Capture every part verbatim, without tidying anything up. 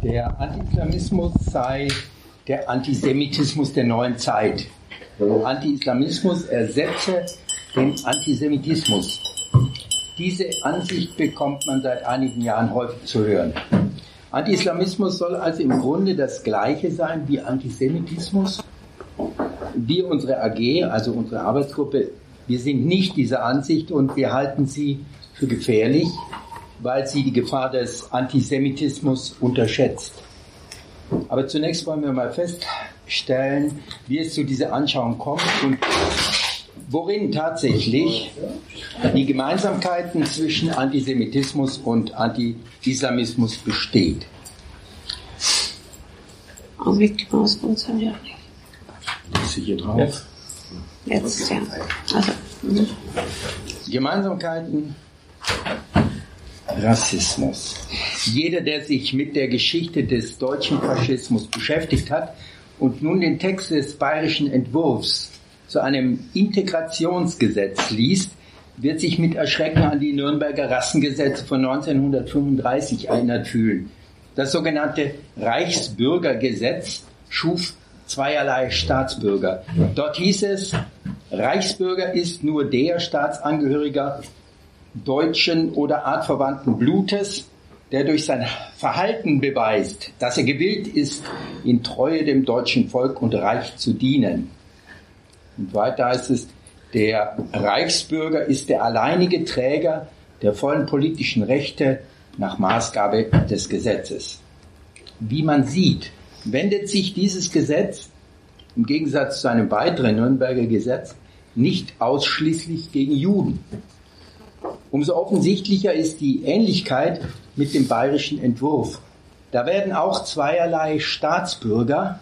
Der Anti-Islamismus sei der Antisemitismus der neuen Zeit. Anti-Islamismus ersetze den Antisemitismus. Diese Ansicht bekommt man seit einigen Jahren häufig zu hören. Anti-Islamismus soll also im Grunde das Gleiche sein wie Antisemitismus. Wir, unsere A G, also unsere Arbeitsgruppe, wir sind nicht dieser Ansicht und wir halten sie für gefährlich, weil sie die Gefahr des Antisemitismus unterschätzt. Aber zunächst wollen wir mal feststellen, wie es zu dieser Anschauung kommt und worin tatsächlich die Gemeinsamkeiten zwischen Antisemitismus und Anti-Islamismus besteht. Augenblick, die Maus funktioniert nicht. Ist sie hier drauf? Jetzt, Jetzt ja. Also, mh. Gemeinsamkeiten. Rassismus. Jeder, der sich mit der Geschichte des deutschen Faschismus beschäftigt hat und nun den Text des bayerischen Entwurfs zu einem Integrationsgesetz liest, wird sich mit Erschrecken an die Nürnberger Rassengesetze von neunzehnhundertfünfunddreißig erinnert fühlen. Das sogenannte Reichsbürgergesetz schuf zweierlei Staatsbürger. Dort hieß es, Reichsbürger ist nur der Staatsangehöriger deutschen oder artverwandten Blutes, der durch sein Verhalten beweist, dass er gewillt ist, in Treue dem deutschen Volk und Reich zu dienen. Und weiter heißt es, der Reichsbürger ist der alleinige Träger der vollen politischen Rechte nach Maßgabe des Gesetzes. Wie man sieht, wendet sich dieses Gesetz im Gegensatz zu einem weiteren Nürnberger Gesetz nicht ausschließlich gegen Juden. Umso offensichtlicher ist die Ähnlichkeit mit dem bayerischen Entwurf. Da werden auch zweierlei Staatsbürger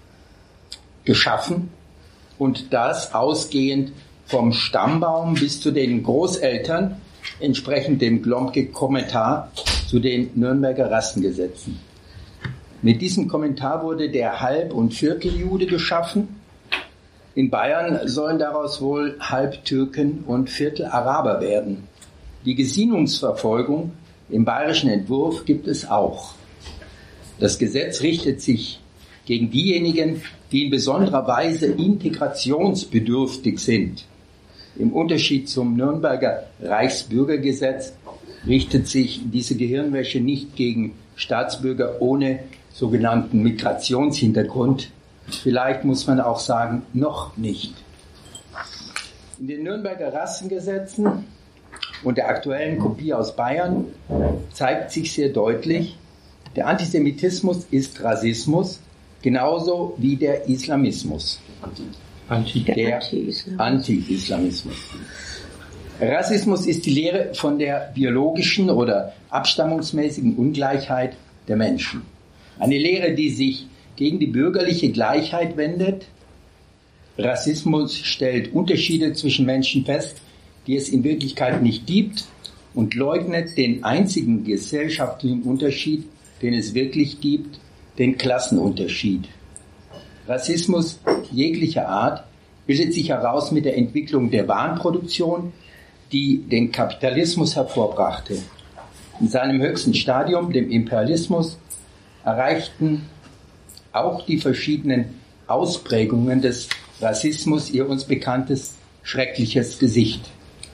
geschaffen und das ausgehend vom Stammbaum bis zu den Großeltern, entsprechend dem Glomke-Kommentar zu den Nürnberger Rassengesetzen. Mit diesem Kommentar wurde der Halb- und Vierteljude geschaffen. In Bayern sollen daraus wohl Halbtürken und Viertelaraber werden. Die Gesinnungsverfolgung im bayerischen Entwurf gibt es auch. Das Gesetz richtet sich gegen diejenigen, die in besonderer Weise integrationsbedürftig sind. Im Unterschied zum Nürnberger Reichsbürgergesetz richtet sich diese Gehirnwäsche nicht gegen Staatsbürger ohne sogenannten Migrationshintergrund. Vielleicht muss man auch sagen, noch nicht. In den Nürnberger Rassengesetzen und der aktuellen Kopie aus Bayern zeigt sich sehr deutlich, der Antisemitismus ist Rassismus, genauso wie der Islamismus. Anti- der Anti-Islamismus. Rassismus ist die Lehre von der biologischen oder abstammungsmäßigen Ungleichheit der Menschen. Eine Lehre, die sich gegen die bürgerliche Gleichheit wendet. Rassismus stellt Unterschiede zwischen Menschen fest, die es in Wirklichkeit nicht gibt, und leugnet den einzigen gesellschaftlichen Unterschied, den es wirklich gibt, den Klassenunterschied. Rassismus jeglicher Art bildet sich heraus mit der Entwicklung der Warenproduktion, die den Kapitalismus hervorbrachte. In seinem höchsten Stadium, dem Imperialismus, erreichten auch die verschiedenen Ausprägungen des Rassismus ihr uns bekanntes schreckliches Gesicht.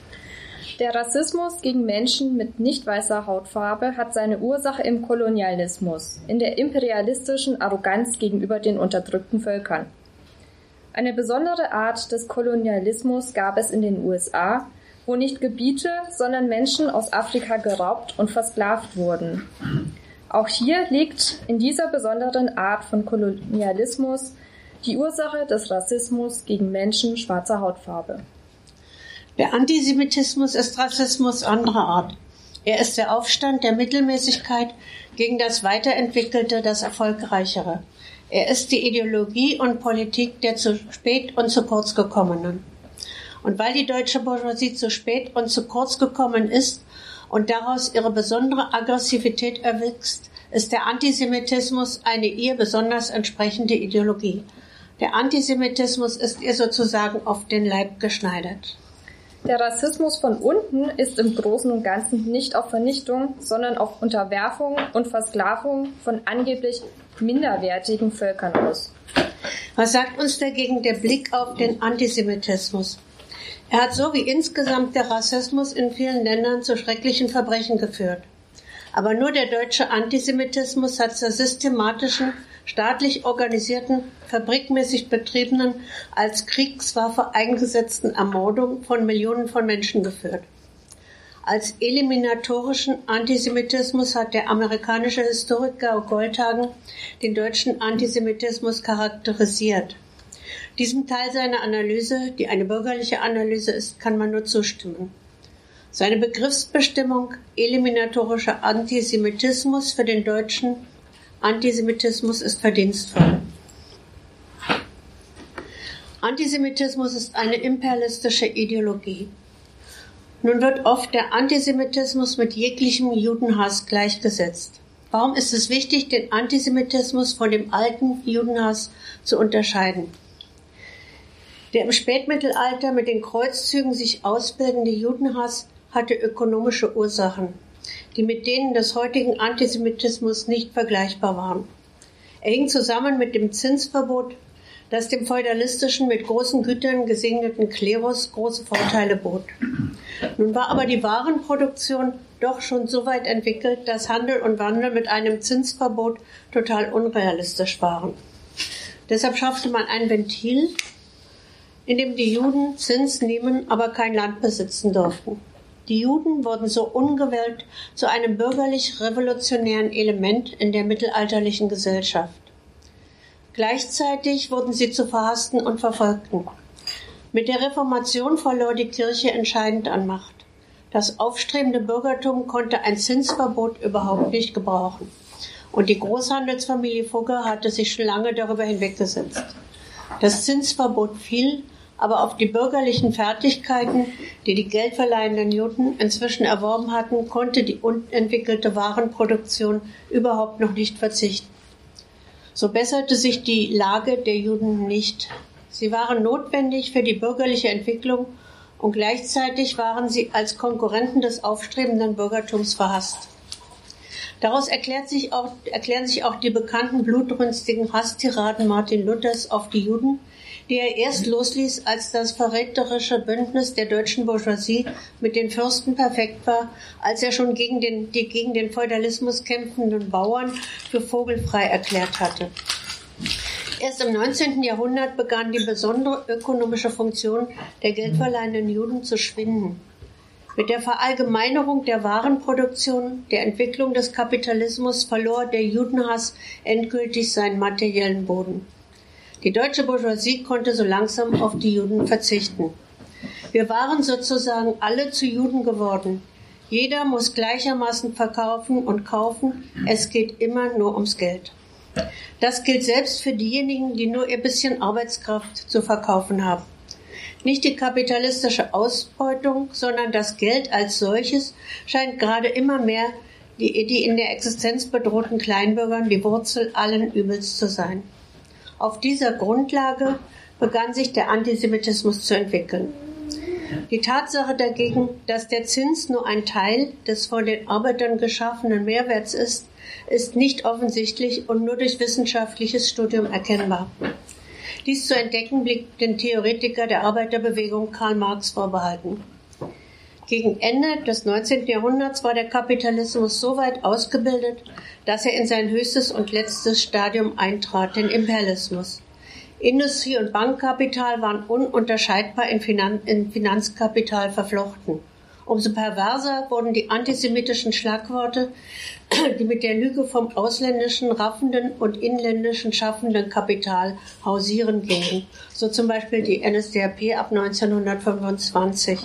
Der Rassismus gegen Menschen mit nicht weißer Hautfarbe hat seine Ursache im Kolonialismus, in der imperialistischen Arroganz gegenüber den unterdrückten Völkern. Eine besondere Art des Kolonialismus gab es in den U S A, wo nicht Gebiete, sondern Menschen aus Afrika geraubt und versklavt wurden. Auch hier liegt in dieser besonderen Art von Kolonialismus die Ursache des Rassismus gegen Menschen schwarzer Hautfarbe. Der Antisemitismus ist Rassismus anderer Art. Er ist der Aufstand der Mittelmäßigkeit gegen das Weiterentwickelte, das Erfolgreichere. Er ist die Ideologie und Politik der zu spät und zu kurz gekommenen. Und weil die deutsche Bourgeoisie zu spät und zu kurz gekommen ist und daraus ihre besondere Aggressivität erwächst, ist der Antisemitismus eine ihr besonders entsprechende Ideologie. Der Antisemitismus ist ihr sozusagen auf den Leib geschneidert. Der Rassismus von unten ist im Großen und Ganzen nicht auf Vernichtung, sondern auf Unterwerfung und Versklavung von angeblich minderwertigen Völkern aus. Was sagt uns dagegen der Blick auf den Antisemitismus? Er hat so wie insgesamt der Rassismus in vielen Ländern zu schrecklichen Verbrechen geführt. Aber nur der deutsche Antisemitismus hat zur systematischen, staatlich organisierten, fabrikmäßig betriebenen, als Kriegswaffe eingesetzten Ermordung von Millionen von Menschen geführt. Als eliminatorischen Antisemitismus hat der amerikanische Historiker Goldhagen den deutschen Antisemitismus charakterisiert. Diesem Teil seiner Analyse, die eine bürgerliche Analyse ist, kann man nur zustimmen. Seine Begriffsbestimmung eliminatorischer Antisemitismus für den deutschen Antisemitismus ist verdienstvoll. Antisemitismus ist eine imperialistische Ideologie. Nun wird oft der Antisemitismus mit jeglichem Judenhass gleichgesetzt. Warum ist es wichtig, den Antisemitismus von dem alten Judenhass zu unterscheiden? Der im Spätmittelalter mit den Kreuzzügen sich ausbildende Judenhass hatte ökonomische Ursachen, die mit denen des heutigen Antisemitismus nicht vergleichbar waren. Er hing zusammen mit dem Zinsverbot, das dem feudalistischen, mit großen Gütern gesegneten Klerus große Vorteile bot. Nun war aber die Warenproduktion doch schon so weit entwickelt, dass Handel und Wandel mit einem Zinsverbot total unrealistisch waren. Deshalb schaffte man ein Ventil, in dem die Juden Zins nehmen, aber kein Land besitzen durften. Die Juden wurden so ungewollt zu einem bürgerlich-revolutionären Element in der mittelalterlichen Gesellschaft. Gleichzeitig wurden sie zu Verhassten und Verfolgten. Mit der Reformation verlor die Kirche entscheidend an Macht. Das aufstrebende Bürgertum konnte ein Zinsverbot überhaupt nicht gebrauchen. Und die Großhandelsfamilie Fugger hatte sich schon lange darüber hinweggesetzt. Das Zinsverbot fiel, aber auf die bürgerlichen Fertigkeiten, die die geldverleihenden Juden inzwischen erworben hatten, konnte die unentwickelte Warenproduktion überhaupt noch nicht verzichten. So besserte sich die Lage der Juden nicht. Sie waren notwendig für die bürgerliche Entwicklung und gleichzeitig waren sie als Konkurrenten des aufstrebenden Bürgertums verhasst. Daraus erklärt sich auch, erklären sich auch die bekannten blutrünstigen Hasstiraden Martin Luthers auf die Juden, die er erst losließ, als das verräterische Bündnis der deutschen Bourgeoisie mit den Fürsten perfekt war, als er schon gegen den, die gegen den Feudalismus kämpfenden Bauern für vogelfrei erklärt hatte. Erst im neunzehnten Jahrhundert begann die besondere ökonomische Funktion der geldverleihenden Juden zu schwinden. Mit der Verallgemeinerung der Warenproduktion, der Entwicklung des Kapitalismus verlor der Judenhass endgültig seinen materiellen Boden. Die deutsche Bourgeoisie konnte so langsam auf die Juden verzichten. Wir waren sozusagen alle zu Juden geworden. Jeder muss gleichermaßen verkaufen und kaufen. Es geht immer nur ums Geld. Das gilt selbst für diejenigen, die nur ihr bisschen Arbeitskraft zu verkaufen haben. Nicht die kapitalistische Ausbeutung, sondern das Geld als solches scheint gerade immer mehr die, die in der Existenz bedrohten Kleinbürgern die Wurzel allen Übels zu sein. Auf dieser Grundlage begann sich der Antisemitismus zu entwickeln. Die Tatsache dagegen, dass der Zins nur ein Teil des von den Arbeitern geschaffenen Mehrwerts ist, ist nicht offensichtlich und nur durch wissenschaftliches Studium erkennbar. Dies zu entdecken blieb dem Theoretiker der Arbeiterbewegung Karl Marx vorbehalten. Gegen Ende des neunzehnten Jahrhunderts war der Kapitalismus so weit ausgebildet, dass er in sein höchstes und letztes Stadium eintrat, den Imperialismus. Industrie- und Bankkapital waren ununterscheidbar in, Finan- in Finanzkapital verflochten. Umso perverser wurden die antisemitischen Schlagworte, die mit der Lüge vom ausländischen raffenden und inländischen schaffenden Kapital hausieren gingen, so zum Beispiel die N S D A P ab neunzehnhundertfünfundzwanzig.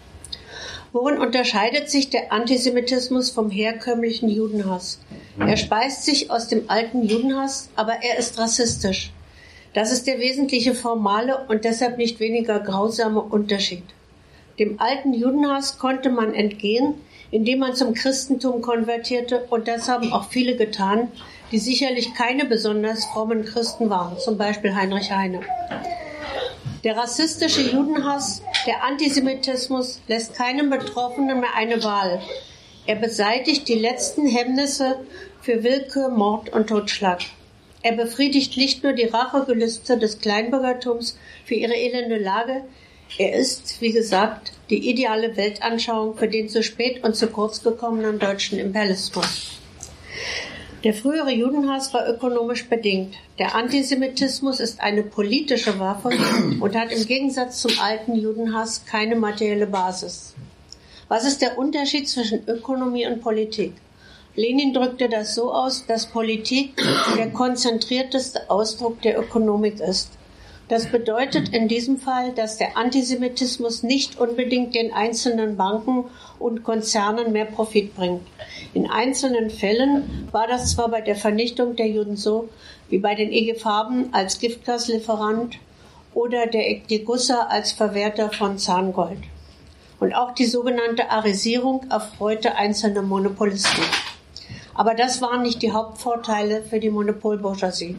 Worin unterscheidet sich der Antisemitismus vom herkömmlichen Judenhass? Er speist sich aus dem alten Judenhass, aber er ist rassistisch. Das ist der wesentliche formale und deshalb nicht weniger grausame Unterschied. Dem alten Judenhass konnte man entgehen, indem man zum Christentum konvertierte, und das haben auch viele getan, die sicherlich keine besonders frommen Christen waren, zum Beispiel Heinrich Heine. Der rassistische Judenhass, der Antisemitismus lässt keinem Betroffenen mehr eine Wahl. Er beseitigt die letzten Hemmnisse für Willkür, Mord und Totschlag. Er befriedigt nicht nur die Rachegelüste des Kleinbürgertums für ihre elende Lage, er ist, wie gesagt, die ideale Weltanschauung für den zu spät und zu kurz gekommenen deutschen Imperialismus. Der frühere Judenhass war ökonomisch bedingt. Der Antisemitismus ist eine politische Waffe und hat im Gegensatz zum alten Judenhass keine materielle Basis. Was ist der Unterschied zwischen Ökonomie und Politik? Lenin drückte das so aus, dass Politik der konzentrierteste Ausdruck der Ökonomik ist. Das bedeutet in diesem Fall, dass der Antisemitismus nicht unbedingt den einzelnen Banken und Konzernen mehr Profit bringt. In einzelnen Fällen war das zwar bei der Vernichtung der Juden so, wie bei den I G Farben als Giftgaslieferant oder der Degussa als Verwerter von Zahngold. Und auch die sogenannte Arisierung erfreute einzelne Monopolisten. Aber das waren nicht die Hauptvorteile für die Monopolbourgeoisie.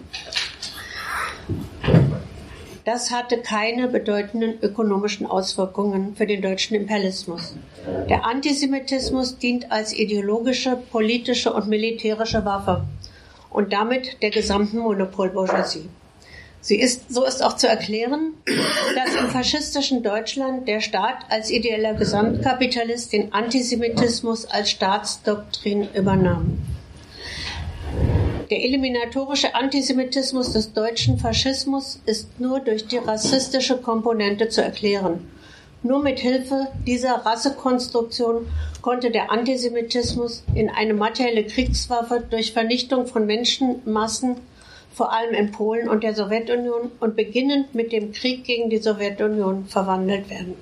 Das hatte keine bedeutenden ökonomischen Auswirkungen für den deutschen Imperialismus. Der Antisemitismus dient als ideologische, politische und militärische Waffe und damit der gesamten Monopolbourgeoisie. Sie ist, so ist auch zu erklären, dass im faschistischen Deutschland der Staat als ideeller Gesamtkapitalist den Antisemitismus als Staatsdoktrin übernahm. Der eliminatorische Antisemitismus des deutschen Faschismus ist nur durch die rassistische Komponente zu erklären. Nur mit Hilfe dieser Rassekonstruktion konnte der Antisemitismus in eine materielle Kriegswaffe durch Vernichtung von Menschenmassen, vor allem in Polen und der Sowjetunion und beginnend mit dem Krieg gegen die Sowjetunion, verwandelt werden.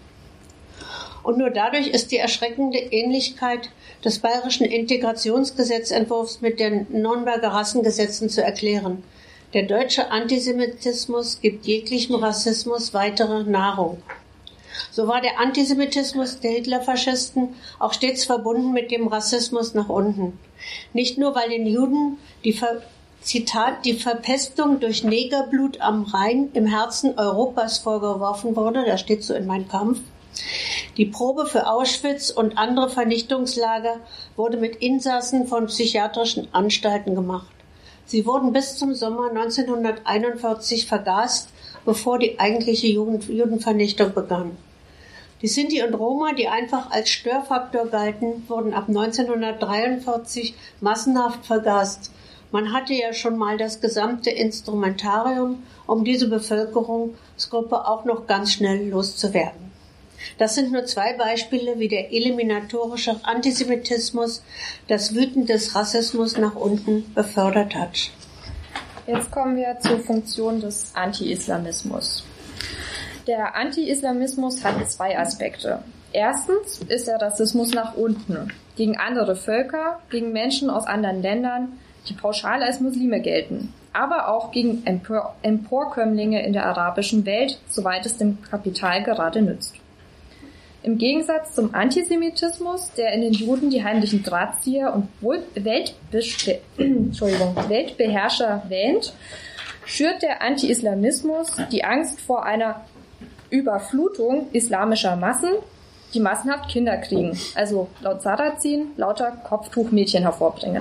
Und nur dadurch ist die erschreckende Ähnlichkeit des bayerischen Integrationsgesetzentwurfs mit den Nürnberger Rassengesetzen zu erklären. Der deutsche Antisemitismus gibt jeglichem Rassismus weitere Nahrung. So war der Antisemitismus der Hitlerfaschisten auch stets verbunden mit dem Rassismus nach unten. Nicht nur, weil den Juden die Ver Zitat, die Verpestung durch Negerblut am Rhein im Herzen Europas vorgeworfen wurde, das steht so in Mein Kampf. Die Probe für Auschwitz und andere Vernichtungslager wurde mit Insassen von psychiatrischen Anstalten gemacht. Sie wurden bis zum Sommer neunzehnhunderteinundvierzig vergast, bevor die eigentliche Judenvernichtung begann. Die Sinti und Roma, die einfach als Störfaktor galten, wurden ab neunzehnhundertdreiundvierzig massenhaft vergast. Man hatte ja schon mal das gesamte Instrumentarium, um diese Bevölkerungsgruppe auch noch ganz schnell loszuwerden. Das sind nur zwei Beispiele, wie der eliminatorische Antisemitismus das Wüten des Rassismus nach unten befördert hat. Jetzt kommen wir zur Funktion des Anti-Islamismus. Der Anti-Islamismus hat zwei Aspekte. Erstens ist der Rassismus nach unten, gegen andere Völker, gegen Menschen aus anderen Ländern, die pauschal als Muslime gelten, aber auch gegen Empor- Emporkömmlinge in der arabischen Welt, soweit es dem Kapital gerade nützt. Im Gegensatz zum Antisemitismus, der in den Juden die heimlichen Drahtzieher und Weltbe- Entschuldigung, Weltbeherrscher wähnt, schürt der Anti-Islamismus die Angst vor einer Überflutung islamischer Massen, die massenhaft Kinder kriegen, also laut Sarrazin lauter Kopftuchmädchen hervorbringen.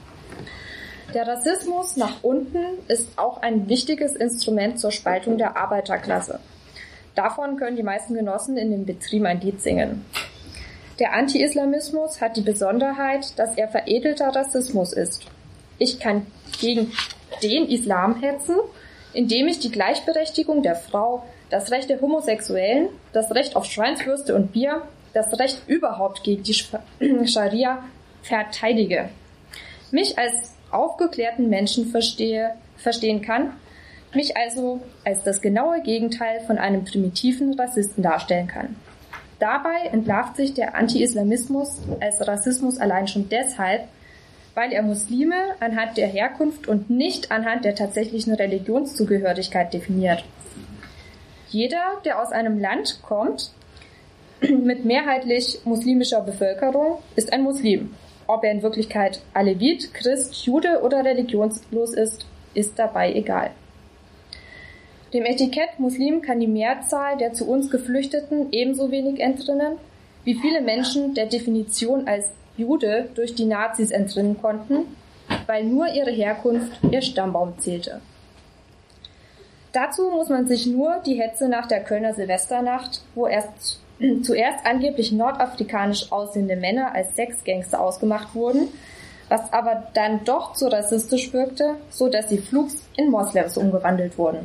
Der Rassismus nach unten ist auch ein wichtiges Instrument zur Spaltung der Arbeiterklasse. Davon können die meisten Genossen in den Betrieben ein Lied singen. Der Anti-Islamismus hat die Besonderheit, dass er veredelter Rassismus ist. Ich kann gegen den Islam hetzen, indem ich die Gleichberechtigung der Frau, das Recht der Homosexuellen, das Recht auf Schweinswürste und Bier, das Recht überhaupt gegen die Scharia verteidige. Mich als aufgeklärten Menschen verstehe, verstehen kann, mich also als das genaue Gegenteil von einem primitiven Rassisten darstellen kann. Dabei entlarvt sich der Anti-Islamismus als Rassismus allein schon deshalb, weil er Muslime anhand der Herkunft und nicht anhand der tatsächlichen Religionszugehörigkeit definiert. Jeder, der aus einem Land kommt mit mehrheitlich muslimischer Bevölkerung, ist ein Muslim. Ob er in Wirklichkeit Alevit, Christ, Jude oder religionslos ist, ist dabei egal. Dem Etikett Muslim kann die Mehrzahl der zu uns Geflüchteten ebenso wenig entrinnen, wie viele Menschen der Definition als Jude durch die Nazis entrinnen konnten, weil nur ihre Herkunft ihr Stammbaum zählte. Dazu muss man sich nur die Hetze nach der Kölner Silvesternacht, wo erst zuerst angeblich nordafrikanisch aussehende Männer als Sexgangster ausgemacht wurden, was aber dann doch zu rassistisch wirkte, so dass sie flugs in Moslems umgewandelt wurden.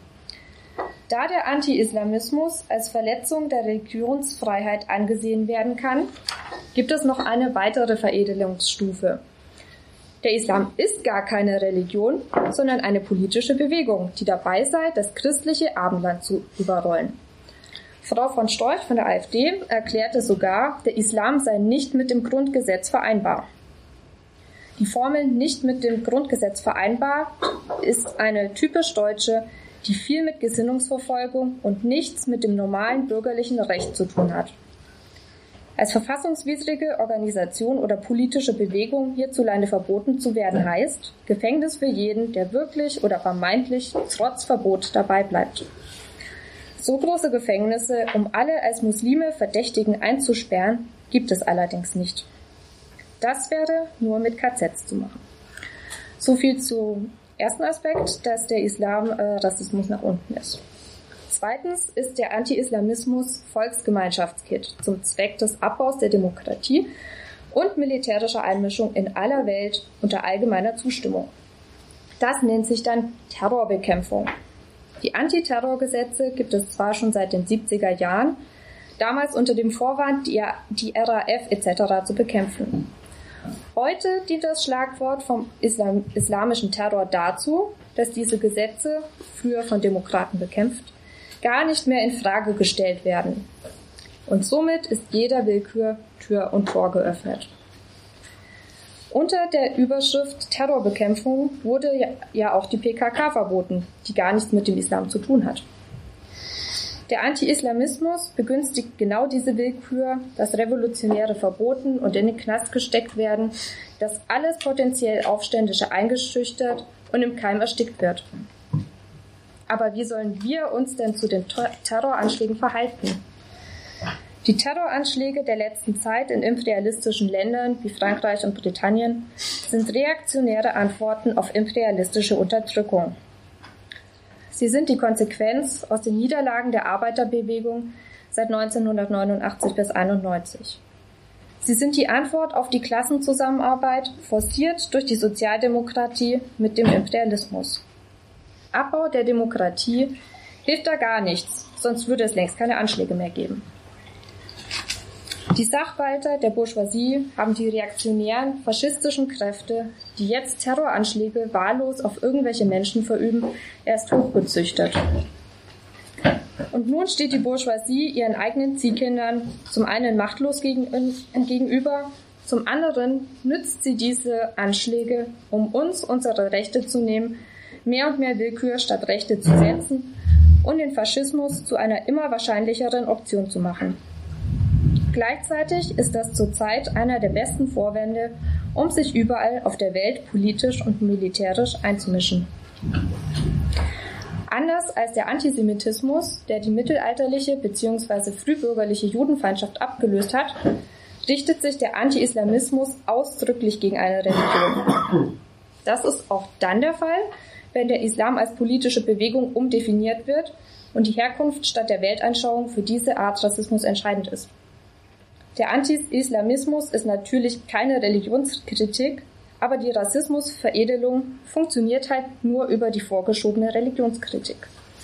Da der Anti-Islamismus als Verletzung der Religionsfreiheit angesehen werden kann, gibt es noch eine weitere Veredelungsstufe. Der Islam ist gar keine Religion, sondern eine politische Bewegung, die dabei sei, das christliche Abendland zu überrollen. Frau von Storch von der AfD erklärte sogar, der Islam sei nicht mit dem Grundgesetz vereinbar. Die Formel nicht mit dem Grundgesetz vereinbar ist eine typisch deutsche, die viel mit Gesinnungsverfolgung und nichts mit dem normalen bürgerlichen Recht zu tun hat. Als verfassungswidrige Organisation oder politische Bewegung hierzulande verboten zu werden heißt, Gefängnis für jeden, der wirklich oder vermeintlich trotz Verbot dabei bleibt. So große Gefängnisse, um alle als Muslime Verdächtigen einzusperren, gibt es allerdings nicht. Das wäre nur mit K Zs zu machen. So viel zum ersten Aspekt, dass der Islam äh, Rassismus nach unten ist. Zweitens ist der Anti-Islamismus Volksgemeinschaftskit zum Zweck des Abbaus der Demokratie und militärischer Einmischung in aller Welt unter allgemeiner Zustimmung. Das nennt sich dann Terrorbekämpfung. Die Antiterrorgesetze gibt es zwar schon seit den siebziger Jahren, damals unter dem Vorwand, die, die R A F et cetera zu bekämpfen. Heute dient das Schlagwort vom Islam, islamischen Terror dazu, dass diese Gesetze, früher von Demokraten bekämpft, gar nicht mehr in Frage gestellt werden. Und somit ist jeder Willkür Tür und Tor geöffnet. Unter der Überschrift Terrorbekämpfung wurde ja auch die P K K verboten, die gar nichts mit dem Islam zu tun hat. Der Anti-Islamismus begünstigt genau diese Willkür, dass Revolutionäre verboten und in den Knast gesteckt werden, dass alles potenziell Aufständische eingeschüchtert und im Keim erstickt wird. Aber wie sollen wir uns denn zu den Terroranschlägen verhalten? Die Terroranschläge der letzten Zeit in imperialistischen Ländern wie Frankreich und Britannien sind reaktionäre Antworten auf imperialistische Unterdrückung. Sie sind die Konsequenz aus den Niederlagen der Arbeiterbewegung seit neunzehnhundertneunundachtzig bis einundneunzig. Sie sind die Antwort auf die Klassenzusammenarbeit, forciert durch die Sozialdemokratie mit dem Imperialismus. Abbau der Demokratie hilft da gar nichts, sonst würde es längst keine Anschläge mehr geben. Die Sachwalter der Bourgeoisie haben die reaktionären, faschistischen Kräfte, die jetzt Terroranschläge wahllos auf irgendwelche Menschen verüben, erst hochgezüchtet. Und nun steht die Bourgeoisie ihren eigenen Ziehkindern zum einen machtlos gegenüber, zum anderen nützt sie diese Anschläge, um uns unsere Rechte zu nehmen, mehr und mehr Willkür statt Rechte zu setzen und den Faschismus zu einer immer wahrscheinlicheren Option zu machen. Gleichzeitig ist das zurzeit einer der besten Vorwände, um sich überall auf der Welt politisch und militärisch einzumischen. Anders als der Antisemitismus, der die mittelalterliche bzw. frühbürgerliche Judenfeindschaft abgelöst hat, richtet sich der Anti-Islamismus ausdrücklich gegen eine Religion. Das ist auch dann der Fall, wenn der Islam als politische Bewegung umdefiniert wird und die Herkunft statt der Weltanschauung für diese Art Rassismus entscheidend ist. Der Anti-Islamismus ist natürlich keine Religionskritik, aber die Rassismusveredelung funktioniert halt nur über die vorgeschobene Religionskritik.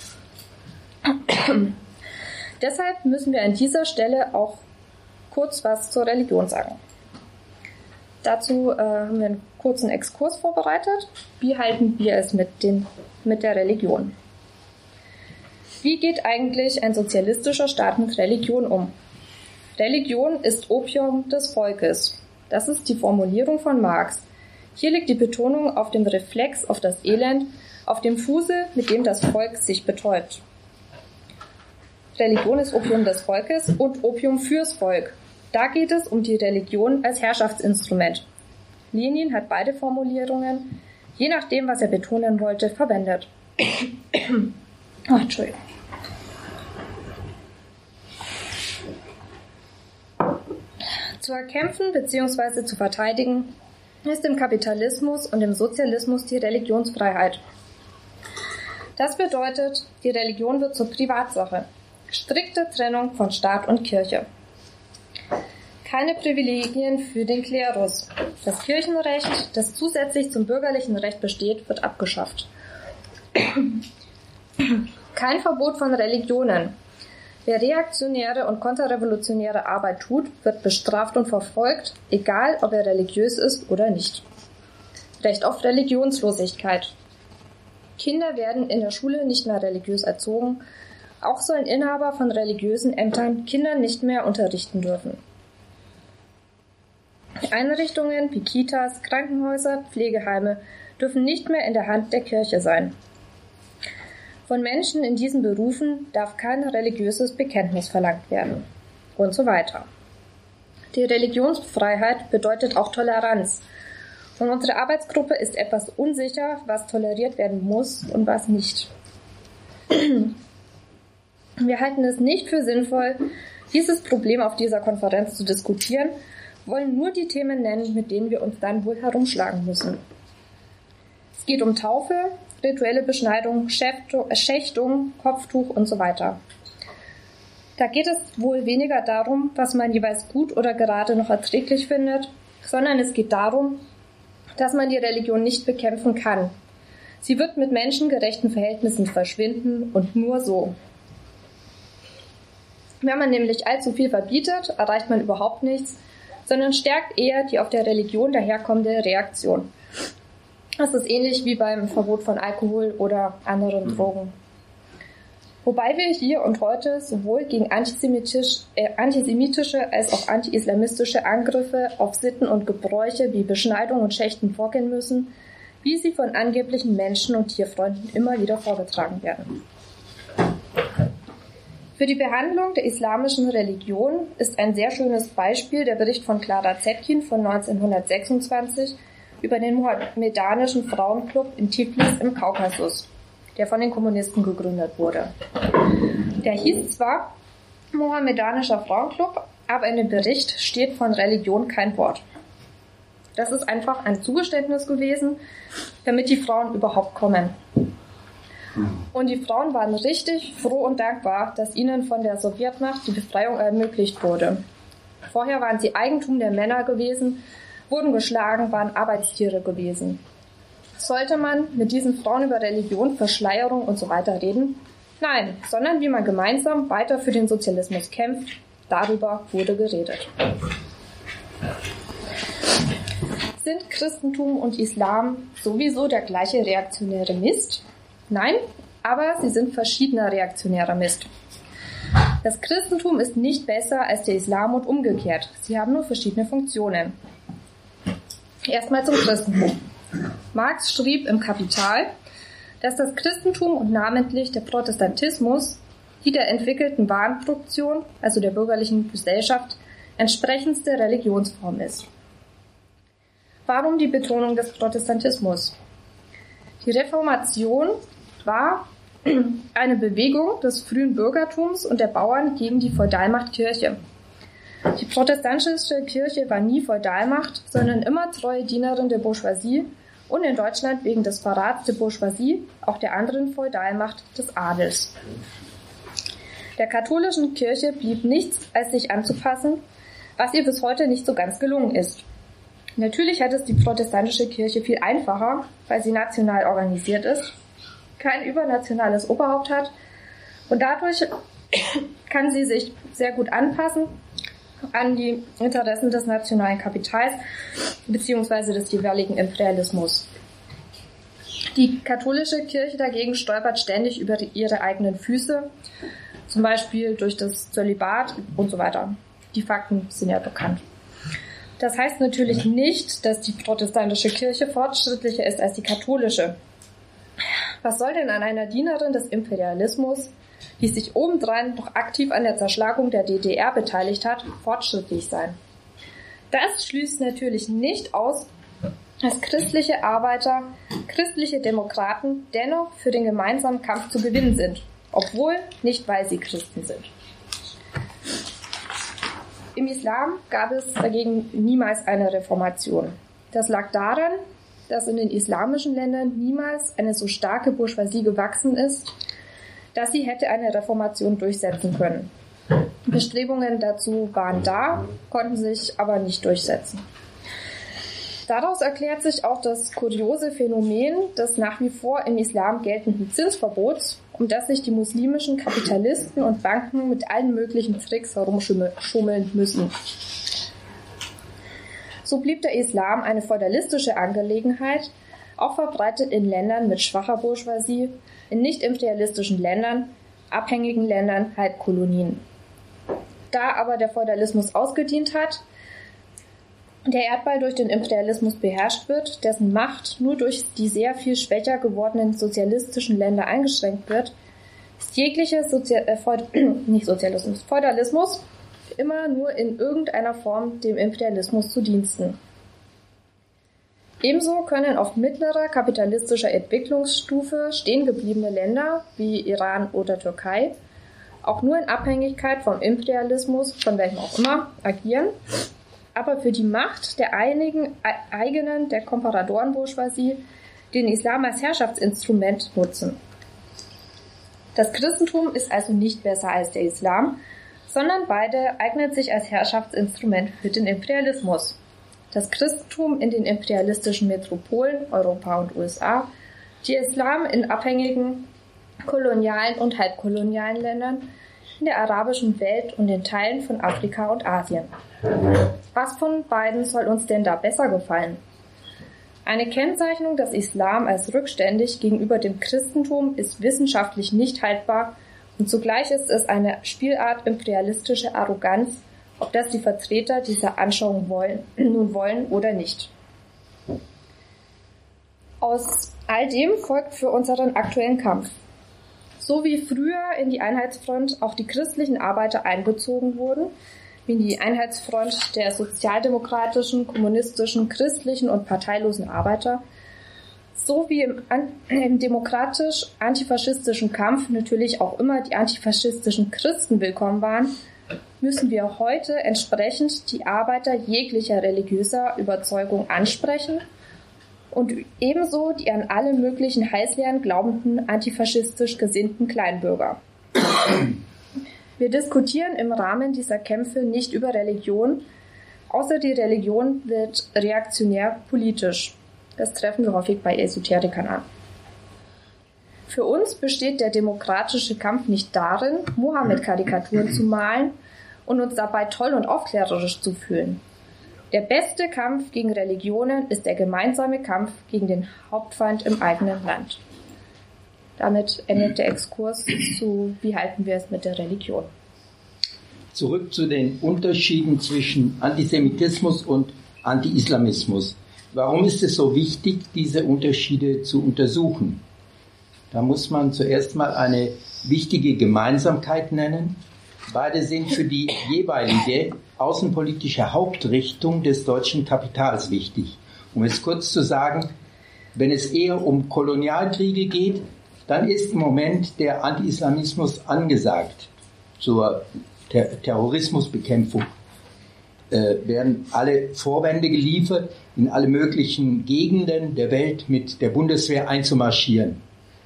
Deshalb müssen wir an dieser Stelle auch kurz was zur Religion sagen. Dazu äh, haben wir einen kurzen Exkurs vorbereitet. Wie halten wir es mit, den, mit der Religion? Wie geht eigentlich ein sozialistischer Staat mit Religion um? Religion ist Opium des Volkes. Das ist die Formulierung von Marx. Hier liegt die Betonung auf dem Reflex auf das Elend, auf dem Fuße, mit dem das Volk sich betäubt. Religion ist Opium des Volkes und Opium fürs Volk. Da geht es um die Religion als Herrschaftsinstrument. Lenin hat beide Formulierungen, je nachdem, was er betonen wollte, verwendet. Oh, Entschuldigung. Zu erkämpfen bzw. zu verteidigen ist im Kapitalismus und im Sozialismus die Religionsfreiheit. Das bedeutet, die Religion wird zur Privatsache. Strikte Trennung von Staat und Kirche. Keine Privilegien für den Klerus. Das Kirchenrecht, das zusätzlich zum bürgerlichen Recht besteht, wird abgeschafft. Kein Verbot von Religionen. Wer reaktionäre und konterrevolutionäre Arbeit tut, wird bestraft und verfolgt, egal ob er religiös ist oder nicht. Recht auf Religionslosigkeit. Kinder werden in der Schule nicht mehr religiös erzogen. Auch sollen Inhaber von religiösen Ämtern Kinder nicht mehr unterrichten dürfen. Einrichtungen wie Kitas, Krankenhäuser, Pflegeheime dürfen nicht mehr in der Hand der Kirche sein. Von Menschen in diesen Berufen darf kein religiöses Bekenntnis verlangt werden. Und so weiter. Die Religionsfreiheit bedeutet auch Toleranz. Und unsere Arbeitsgruppe ist etwas unsicher, was toleriert werden muss und was nicht. Wir halten es nicht für sinnvoll, dieses Problem auf dieser Konferenz zu diskutieren, wollen nur die Themen nennen, mit denen wir uns dann wohl herumschlagen müssen. Es geht um Taufe, rituelle Beschneidung, Schächtung, Kopftuch und so weiter. Da geht es wohl weniger darum, was man jeweils gut oder gerade noch erträglich findet, sondern es geht darum, dass man die Religion nicht bekämpfen kann. Sie wird mit menschengerechten Verhältnissen verschwinden und nur so. Wenn man nämlich allzu viel verbietet, erreicht man überhaupt nichts, sondern stärkt eher die auf der Religion daherkommende Reaktion. Das ist ähnlich wie beim Verbot von Alkohol oder anderen Drogen. Wobei wir hier und heute sowohl gegen antisemitisch, äh, antisemitische als auch anti-islamistische Angriffe auf Sitten und Gebräuche wie Beschneidung und Schächten vorgehen müssen, wie sie von angeblichen Menschen- und Tierfreunden immer wieder vorgetragen werden. Für die Behandlung der islamischen Religion ist ein sehr schönes Beispiel der Bericht von Clara Zetkin von neunzehnhundertsechsundzwanzig über den mohammedanischen Frauenclub in Tiflis im Kaukasus, der von den Kommunisten gegründet wurde. Der hieß zwar Mohammedanischer Frauenclub, aber in dem Bericht steht von Religion kein Wort. Das ist einfach ein Zugeständnis gewesen, damit die Frauen überhaupt kommen. Und die Frauen waren richtig froh und dankbar, dass ihnen von der Sowjetmacht die Befreiung ermöglicht wurde. Vorher waren sie Eigentum der Männer gewesen, wurden geschlagen, waren Arbeitstiere gewesen. Sollte man mit diesen Frauen über Religion, Verschleierung und so weiter reden? Nein, sondern wie man gemeinsam weiter für den Sozialismus kämpft, darüber wurde geredet. Sind Christentum und Islam sowieso der gleiche reaktionäre Mist? Nein, aber sie sind verschiedener reaktionärer Mist. Das Christentum ist nicht besser als der Islam und umgekehrt. Sie haben nur verschiedene Funktionen. Erstmal zum Christentum. Marx schrieb im Kapital, dass das Christentum und namentlich der Protestantismus die der entwickelten Warenproduktion, also der bürgerlichen Gesellschaft, entsprechendste Religionsform ist. Warum die Betonung des Protestantismus? Die Reformation war eine Bewegung des frühen Bürgertums und der Bauern gegen die Feudalmacht Kirche. Die protestantische Kirche war nie Feudalmacht, sondern immer treue Dienerin der Bourgeoisie und in Deutschland wegen des Verrats der Bourgeoisie auch der anderen Feudalmacht des Adels. Der katholischen Kirche blieb nichts, als sich anzupassen, was ihr bis heute nicht so ganz gelungen ist. Natürlich hat es die protestantische Kirche viel einfacher, weil sie national organisiert ist, kein übernationales Oberhaupt hat und dadurch kann sie sich sehr gut anpassen an die Interessen des nationalen Kapitals bzw. des jeweiligen Imperialismus. Die katholische Kirche dagegen stolpert ständig über ihre eigenen Füße, zum Beispiel durch das Zölibat und so weiter. Die Fakten sind ja bekannt. Das heißt natürlich nicht, dass die protestantische Kirche fortschrittlicher ist als die katholische. Was soll denn an einer Dienerin des Imperialismus, die sich obendrein noch aktiv an der Zerschlagung der D D R beteiligt hat, fortschrittlich sein? Das schließt natürlich nicht aus, dass christliche Arbeiter, christliche Demokraten dennoch für den gemeinsamen Kampf zu gewinnen sind. obwohl nicht, weil sie Christen sind. Im Islam gab es dagegen niemals eine Reformation. Das lag daran, dass in den islamischen Ländern niemals eine so starke Bourgeoisie gewachsen ist, dass sie hätte eine Reformation durchsetzen können. Bestrebungen dazu waren da, konnten sich aber nicht durchsetzen. Daraus erklärt sich auch das kuriose Phänomen des nach wie vor im Islam geltenden Zinsverbots, um das sich die muslimischen Kapitalisten und Banken mit allen möglichen Tricks herumschummeln müssen. So blieb der Islam eine feudalistische Angelegenheit, auch verbreitet in Ländern mit schwacher Bourgeoisie, in nicht-imperialistischen Ländern, abhängigen Ländern, Halbkolonien. Da aber der Feudalismus ausgedient hat, der Erdball durch den Imperialismus beherrscht wird, dessen Macht nur durch die sehr viel schwächer gewordenen sozialistischen Länder eingeschränkt wird, ist jeglicher Sozial- äh, Feud- nicht Sozialismus, Feudalismus immer nur in irgendeiner Form dem Imperialismus zu diensten. Ebenso können auf mittlerer kapitalistischer Entwicklungsstufe stehen gebliebene Länder wie Iran oder Türkei auch nur in Abhängigkeit vom Imperialismus, von welchem auch immer, agieren, aber für die Macht der einigen eigenen, der Komparadoren-Bourgeoisie, den Islam als Herrschaftsinstrument nutzen. Das Christentum ist also nicht besser als der Islam, sondern beide eignen sich als Herrschaftsinstrument für den Imperialismus. Das Christentum in den imperialistischen Metropolen Europa und U S A, der Islam in abhängigen kolonialen und halbkolonialen Ländern, in der arabischen Welt und in Teilen von Afrika und Asien. Was von beiden soll uns denn da besser gefallen? Eine Kennzeichnung des Islam als rückständig gegenüber dem Christentum ist wissenschaftlich nicht haltbar und zugleich ist es eine Spielart imperialistischer Arroganz, ob das die Vertreter dieser Anschauung wollen, nun wollen oder nicht. Aus all dem folgt für unseren aktuellen Kampf. So wie früher in die Einheitsfront auch die christlichen Arbeiter einbezogen wurden, wie in die Einheitsfront der sozialdemokratischen, kommunistischen, christlichen und parteilosen Arbeiter, so wie im, im demokratisch-antifaschistischen Kampf natürlich auch immer die antifaschistischen Christen willkommen waren, müssen wir heute entsprechend die Arbeiter jeglicher religiöser Überzeugung ansprechen und ebenso die an alle möglichen Heilslehren glaubenden antifaschistisch gesinnten Kleinbürger. Wir diskutieren im Rahmen dieser Kämpfe nicht über Religion, außer die Religion wird reaktionär politisch. Das treffen wir häufig bei Esoterikern an. Für uns besteht der demokratische Kampf nicht darin, Mohammed-Karikaturen zu malen und uns dabei toll und aufklärerisch zu fühlen. Der beste Kampf gegen Religionen ist der gemeinsame Kampf gegen den Hauptfeind im eigenen Land. Damit endet der Exkurs zu, wie halten wir es mit der Religion. Zurück zu den Unterschieden zwischen Antisemitismus und Anti-Islamismus. Warum ist es so wichtig, diese Unterschiede zu untersuchen? Da muss man zuerst mal eine wichtige Gemeinsamkeit nennen. Beide sind für die jeweilige außenpolitische Hauptrichtung des deutschen Kapitals wichtig. Um es kurz zu sagen, wenn es eher um Kolonialkriege geht, dann ist im Moment der Anti-Islamismus angesagt. Zur Ter- Terrorismusbekämpfung äh, werden alle Vorwände geliefert, in alle möglichen Gegenden der Welt mit der Bundeswehr einzumarschieren.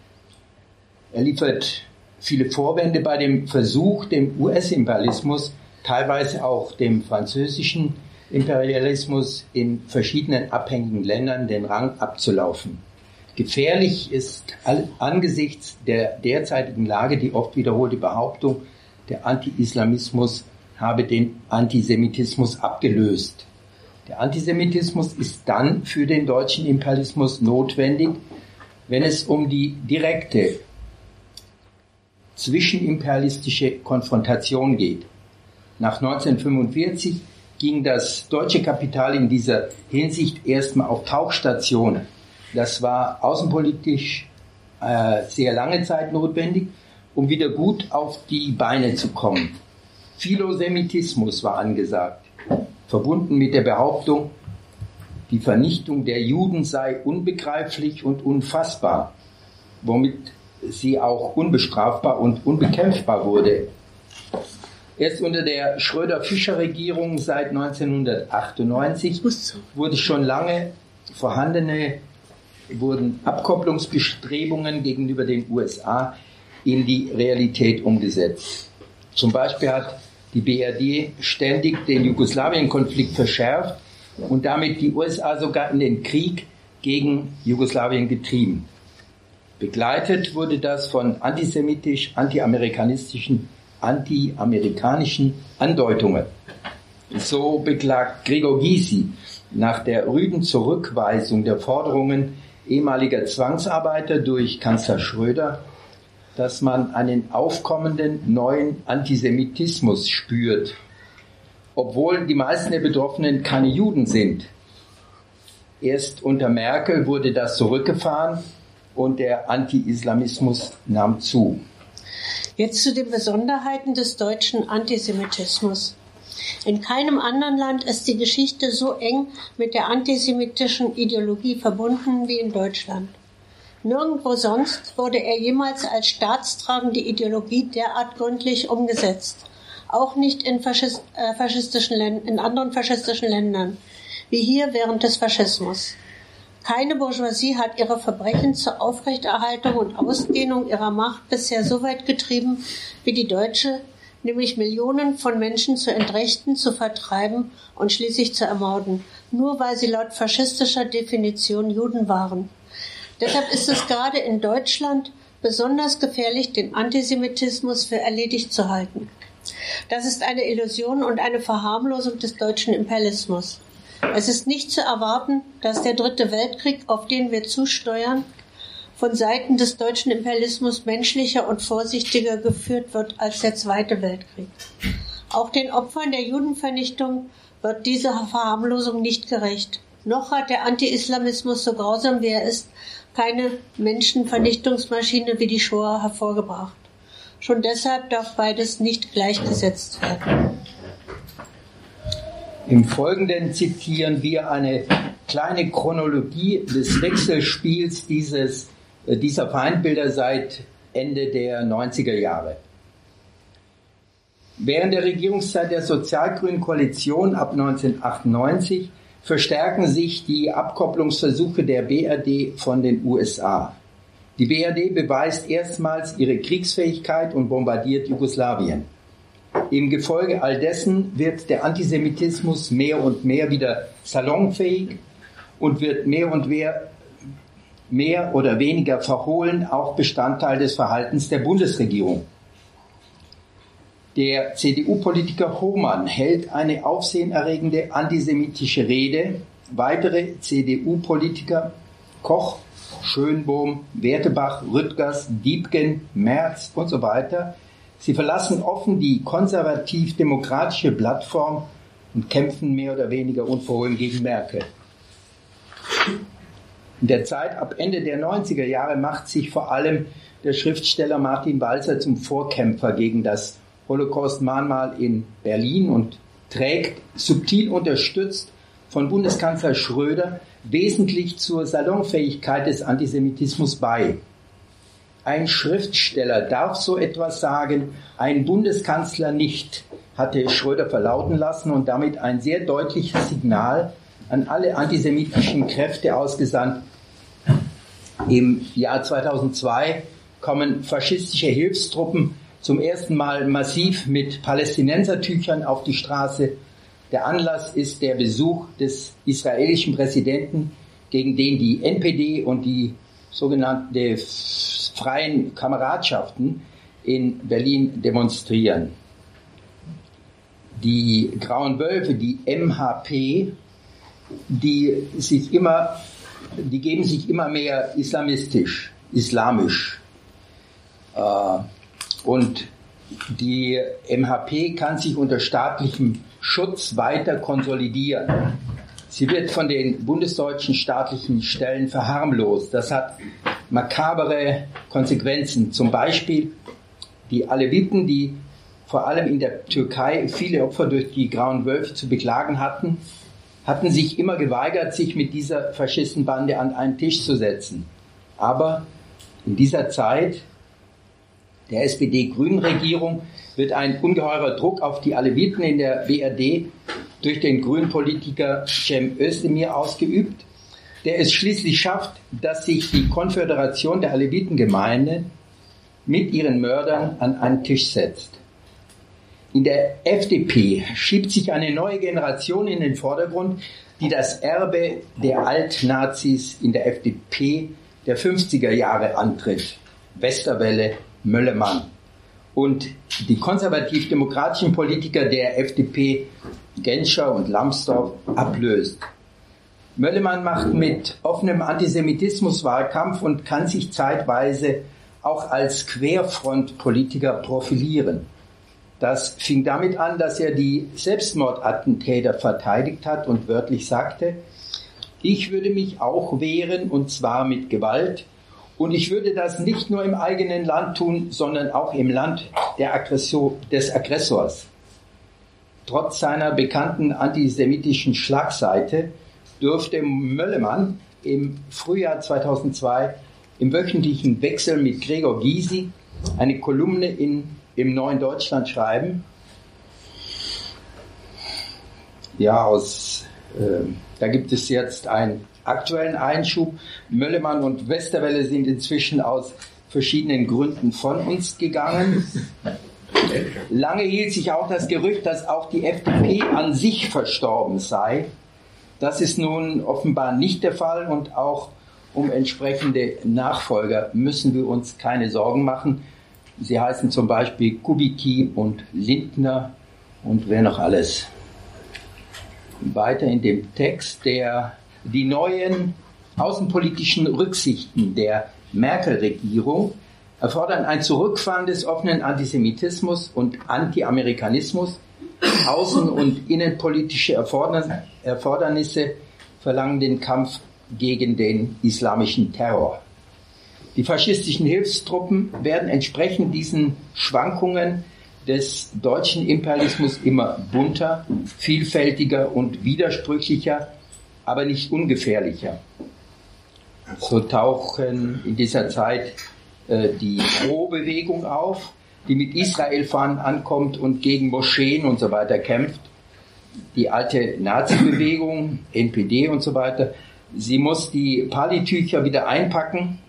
Er liefert viele Vorwände bei dem Versuch, dem U S-Imperialismus, teilweise auch dem französischen Imperialismus in verschiedenen abhängigen Ländern den Rang abzulaufen. Gefährlich ist angesichts der derzeitigen Lage die oft wiederholte Behauptung, der Anti-Islamismus habe den Antisemitismus abgelöst. Der Antisemitismus ist dann für den deutschen Imperialismus notwendig, wenn es um die direkte zwischenimperialistische Konfrontation geht. Nach neunzehnhundertfünfundvierzig ging das deutsche Kapital in dieser Hinsicht erstmal auf Tauchstation. Das war außenpolitisch äh, sehr lange Zeit notwendig, um wieder gut auf die Beine zu kommen. Philosemitismus war angesagt, verbunden mit der Behauptung, die Vernichtung der Juden sei unbegreiflich und unfassbar, womit sie auch unbestrafbar und unbekämpfbar wurde. Erst unter der Schröder-Fischer-Regierung seit neunzehnhundertachtundneunzig wurde schon lange vorhandene, wurden Abkopplungsbestrebungen gegenüber den U S A in die Realität umgesetzt. Zum Beispiel hat die B R D ständig den Jugoslawien-Konflikt verschärft und damit die U S A sogar in den Krieg gegen Jugoslawien getrieben. Begleitet wurde das von antisemitisch, antiamerikanistischen, antiamerikanischen Andeutungen. So beklagt Gregor Gysi nach der rüden Zurückweisung der Forderungen ehemaliger Zwangsarbeiter durch Kanzler Schröder, dass man einen aufkommenden neuen Antisemitismus spürt, obwohl die meisten der Betroffenen keine Juden sind. Erst unter Merkel wurde das zurückgefahren und der Anti-Islamismus nahm zu. Jetzt zu den Besonderheiten des deutschen Antisemitismus. In keinem anderen Land ist die Geschichte so eng mit der antisemitischen Ideologie verbunden wie in Deutschland. Nirgendwo sonst wurde er jemals als staatstragende Ideologie derart gründlich umgesetzt. Auch nicht in, Faschist, äh, faschistischen Ländern, in anderen faschistischen Ländern, wie hier während des Faschismus. Keine Bourgeoisie hat ihre Verbrechen zur Aufrechterhaltung und Ausdehnung ihrer Macht bisher so weit getrieben wie die deutsche, nämlich Millionen von Menschen zu entrechten, zu vertreiben und schließlich zu ermorden, nur weil sie laut faschistischer Definition Juden waren. Deshalb ist es gerade in Deutschland besonders gefährlich, den Antisemitismus für erledigt zu halten. Das ist eine Illusion und eine Verharmlosung des deutschen Imperialismus. Es ist nicht zu erwarten, dass der Dritte Weltkrieg, auf den wir zusteuern, von Seiten des deutschen Imperialismus menschlicher und vorsichtiger geführt wird als der Zweite Weltkrieg. Auch den Opfern der Judenvernichtung wird diese Verharmlosung nicht gerecht. Noch hat der Anti-Islamismus, so grausam wie er ist, keine Menschenvernichtungsmaschine wie die Shoah hervorgebracht. Schon deshalb darf beides nicht gleichgesetzt werden. Im Folgenden zitieren wir eine kleine Chronologie des Wechselspiels dieses, dieser Feindbilder seit Ende der neunziger Jahre. Während der Regierungszeit der sozialgrünen Koalition ab neunzehnhundertachtundneunzig verstärken sich die Abkopplungsversuche der B R D von den U S A. Die B R D beweist erstmals ihre Kriegsfähigkeit und bombardiert Jugoslawien. Im Gefolge all dessen wird der Antisemitismus mehr und mehr wieder salonfähig und wird mehr und mehr, mehr oder weniger verhohlen auch Bestandteil des Verhaltens der Bundesregierung. Der C D U-Politiker Hohmann hält eine aufsehenerregende antisemitische Rede. Weitere C D U-Politiker Koch, Schönbohm, Wertebach, Rüttgers, Diebken, Merz und so weiter, sie verlassen offen die konservativ-demokratische Plattform und kämpfen mehr oder weniger unverhohlen gegen Merkel. In der Zeit ab Ende der neunziger Jahre macht sich vor allem der Schriftsteller Martin Walser zum Vorkämpfer gegen das Holocaust-Mahnmal in Berlin und trägt, subtil unterstützt von Bundeskanzler Schröder, wesentlich zur Salonfähigkeit des Antisemitismus bei. Ein Schriftsteller darf so etwas sagen, ein Bundeskanzler nicht, hatte Schröder verlauten lassen und damit ein sehr deutliches Signal an alle antisemitischen Kräfte ausgesandt. Im Jahr zweitausendzwei kommen faschistische Hilfstruppen zum ersten Mal massiv mit Palästinensertüchern auf die Straße. Der Anlass ist der Besuch des israelischen Präsidenten, gegen den die N P D und die sogenannte freien Kameradschaften in Berlin demonstrieren. Die Grauen Wölfe, die M H P, die sich immer, die geben sich immer mehr islamistisch, islamisch. Äh, Und die M H P kann sich unter staatlichem Schutz weiter konsolidieren. Sie wird von den bundesdeutschen staatlichen Stellen verharmlost. Das hat makabere Konsequenzen. Zum Beispiel die Aleviten, die vor allem in der Türkei viele Opfer durch die Grauen Wölfe zu beklagen hatten, hatten sich immer geweigert, sich mit dieser Faschistenbande an einen Tisch zu setzen. Aber in dieser Zeit der S P D-Grünen-Regierung wird ein ungeheurer Druck auf die Aleviten in der B R D durch den grünen Politiker Cem Özdemir ausgeübt, der es schließlich schafft, dass sich die Konföderation der Alevitengemeinde mit ihren Mördern an einen Tisch setzt. In der F D P schiebt sich eine neue Generation in den Vordergrund, die das Erbe der Altnazis in der F D P der fünfziger Jahre antritt. Westerwelle, Möllemann. Und die konservativ-demokratischen Politiker der F D P, Genscher und Lambsdorff, ablöst. Möllemann macht mit offenem Antisemitismus Wahlkampf und kann sich zeitweise auch als Querfrontpolitiker profilieren. Das fing damit an, dass er die Selbstmordattentäter verteidigt hat und wörtlich sagte, ich würde mich auch wehren, und zwar mit Gewalt, und ich würde das nicht nur im eigenen Land tun, sondern auch im Land der Aggressor, des Aggressors. Trotz seiner bekannten antisemitischen Schlagseite durfte Möllemann im Frühjahr zweitausendzwei im wöchentlichen Wechsel mit Gregor Gysi eine Kolumne in, im Neuen Deutschland schreiben. Ja, aus, äh, da gibt es jetzt einen aktuellen Einschub. Möllemann und Westerwelle sind inzwischen aus verschiedenen Gründen von uns gegangen. Lange hielt sich auch das Gerücht, dass auch die F D P an sich verstorben sei. Das ist nun offenbar nicht der Fall, und auch um entsprechende Nachfolger müssen wir uns keine Sorgen machen. Sie heißen zum Beispiel Kubicki und Lindner und wer noch alles. Weiter in dem Text, der die neuen außenpolitischen Rücksichten der Merkel-Regierung erfordern ein Zurückfahren des offenen Antisemitismus und Anti-Amerikanismus. Außen- und innenpolitische Erfordernisse verlangen den Kampf gegen den islamischen Terror. Die faschistischen Hilfstruppen werden entsprechend diesen Schwankungen des deutschen Imperialismus immer bunter, vielfältiger und widersprüchlicher, aber nicht ungefährlicher. So tauchen in dieser Zeit äh, die Pro-Bewegung auf, die mit Israel-Fahnen ankommt und gegen Moscheen und so weiter kämpft. Die alte Nazi-Bewegung, N P D und so weiter, sie muss die Palitücher wieder einpacken.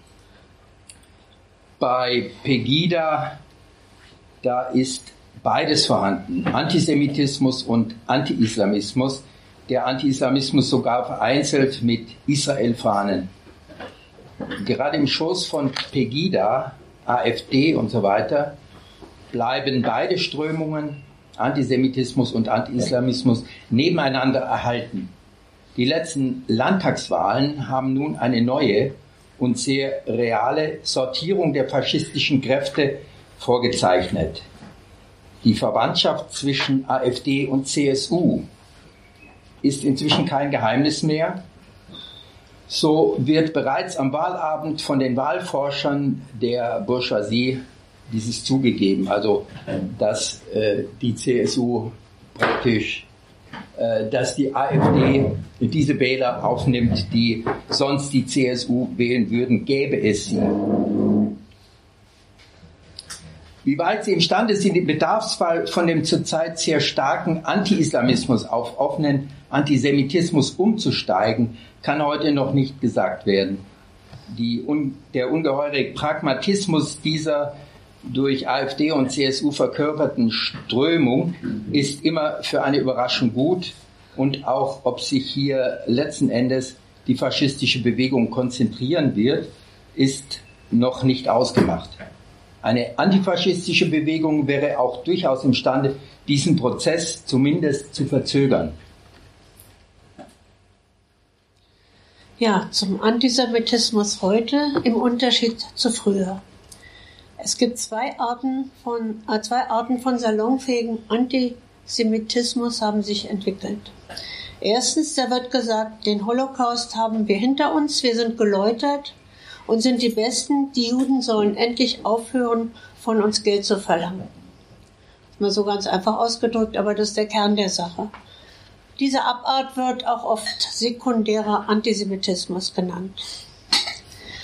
Bei Pegida, da ist beides vorhanden, Antisemitismus und Anti-Islamismus. Der Anti-Islamismus sogar vereinzelt mit Israel-Fahnen. Gerade im Schoß von Pegida, AfD und so weiter, bleiben beide Strömungen, Antisemitismus und Anti-Islamismus, nebeneinander erhalten. Die letzten Landtagswahlen haben nun eine neue und sehr reale Sortierung der faschistischen Kräfte vorgezeichnet. Die Verwandtschaft zwischen AfD und C S U ist inzwischen kein Geheimnis mehr. So wird bereits am Wahlabend von den Wahlforschern der Bourgeoisie dieses zugegeben, also dass äh, die C S U praktisch, äh, dass die AfD diese Wähler aufnimmt, die sonst die C S U wählen würden, gäbe es sie. Wie weit sie imstande sind, im Bedarfsfall von dem zurzeit sehr starken Anti-Islamismus auf offenen Antisemitismus umzusteigen, kann heute noch nicht gesagt werden. Die, un, der ungeheure Pragmatismus dieser durch AfD und C S U verkörperten Strömung ist immer für eine Überraschung gut, und auch ob sich hier letzten Endes die faschistische Bewegung konzentrieren wird, ist noch nicht ausgemacht. Eine antifaschistische Bewegung wäre auch durchaus imstande, diesen Prozess zumindest zu verzögern. Ja, zum Antisemitismus heute im Unterschied zu früher. Es gibt zwei Arten von, äh, zwei Arten von salonfähigen Antisemitismus haben sich entwickelt. Erstens, da wird gesagt, den Holocaust haben wir hinter uns, wir sind geläutert und sind die Besten, die Juden sollen endlich aufhören, von uns Geld zu verlangen. Das ist mal so ganz einfach ausgedrückt, aber das ist der Kern der Sache. Diese Abart wird auch oft sekundärer Antisemitismus genannt.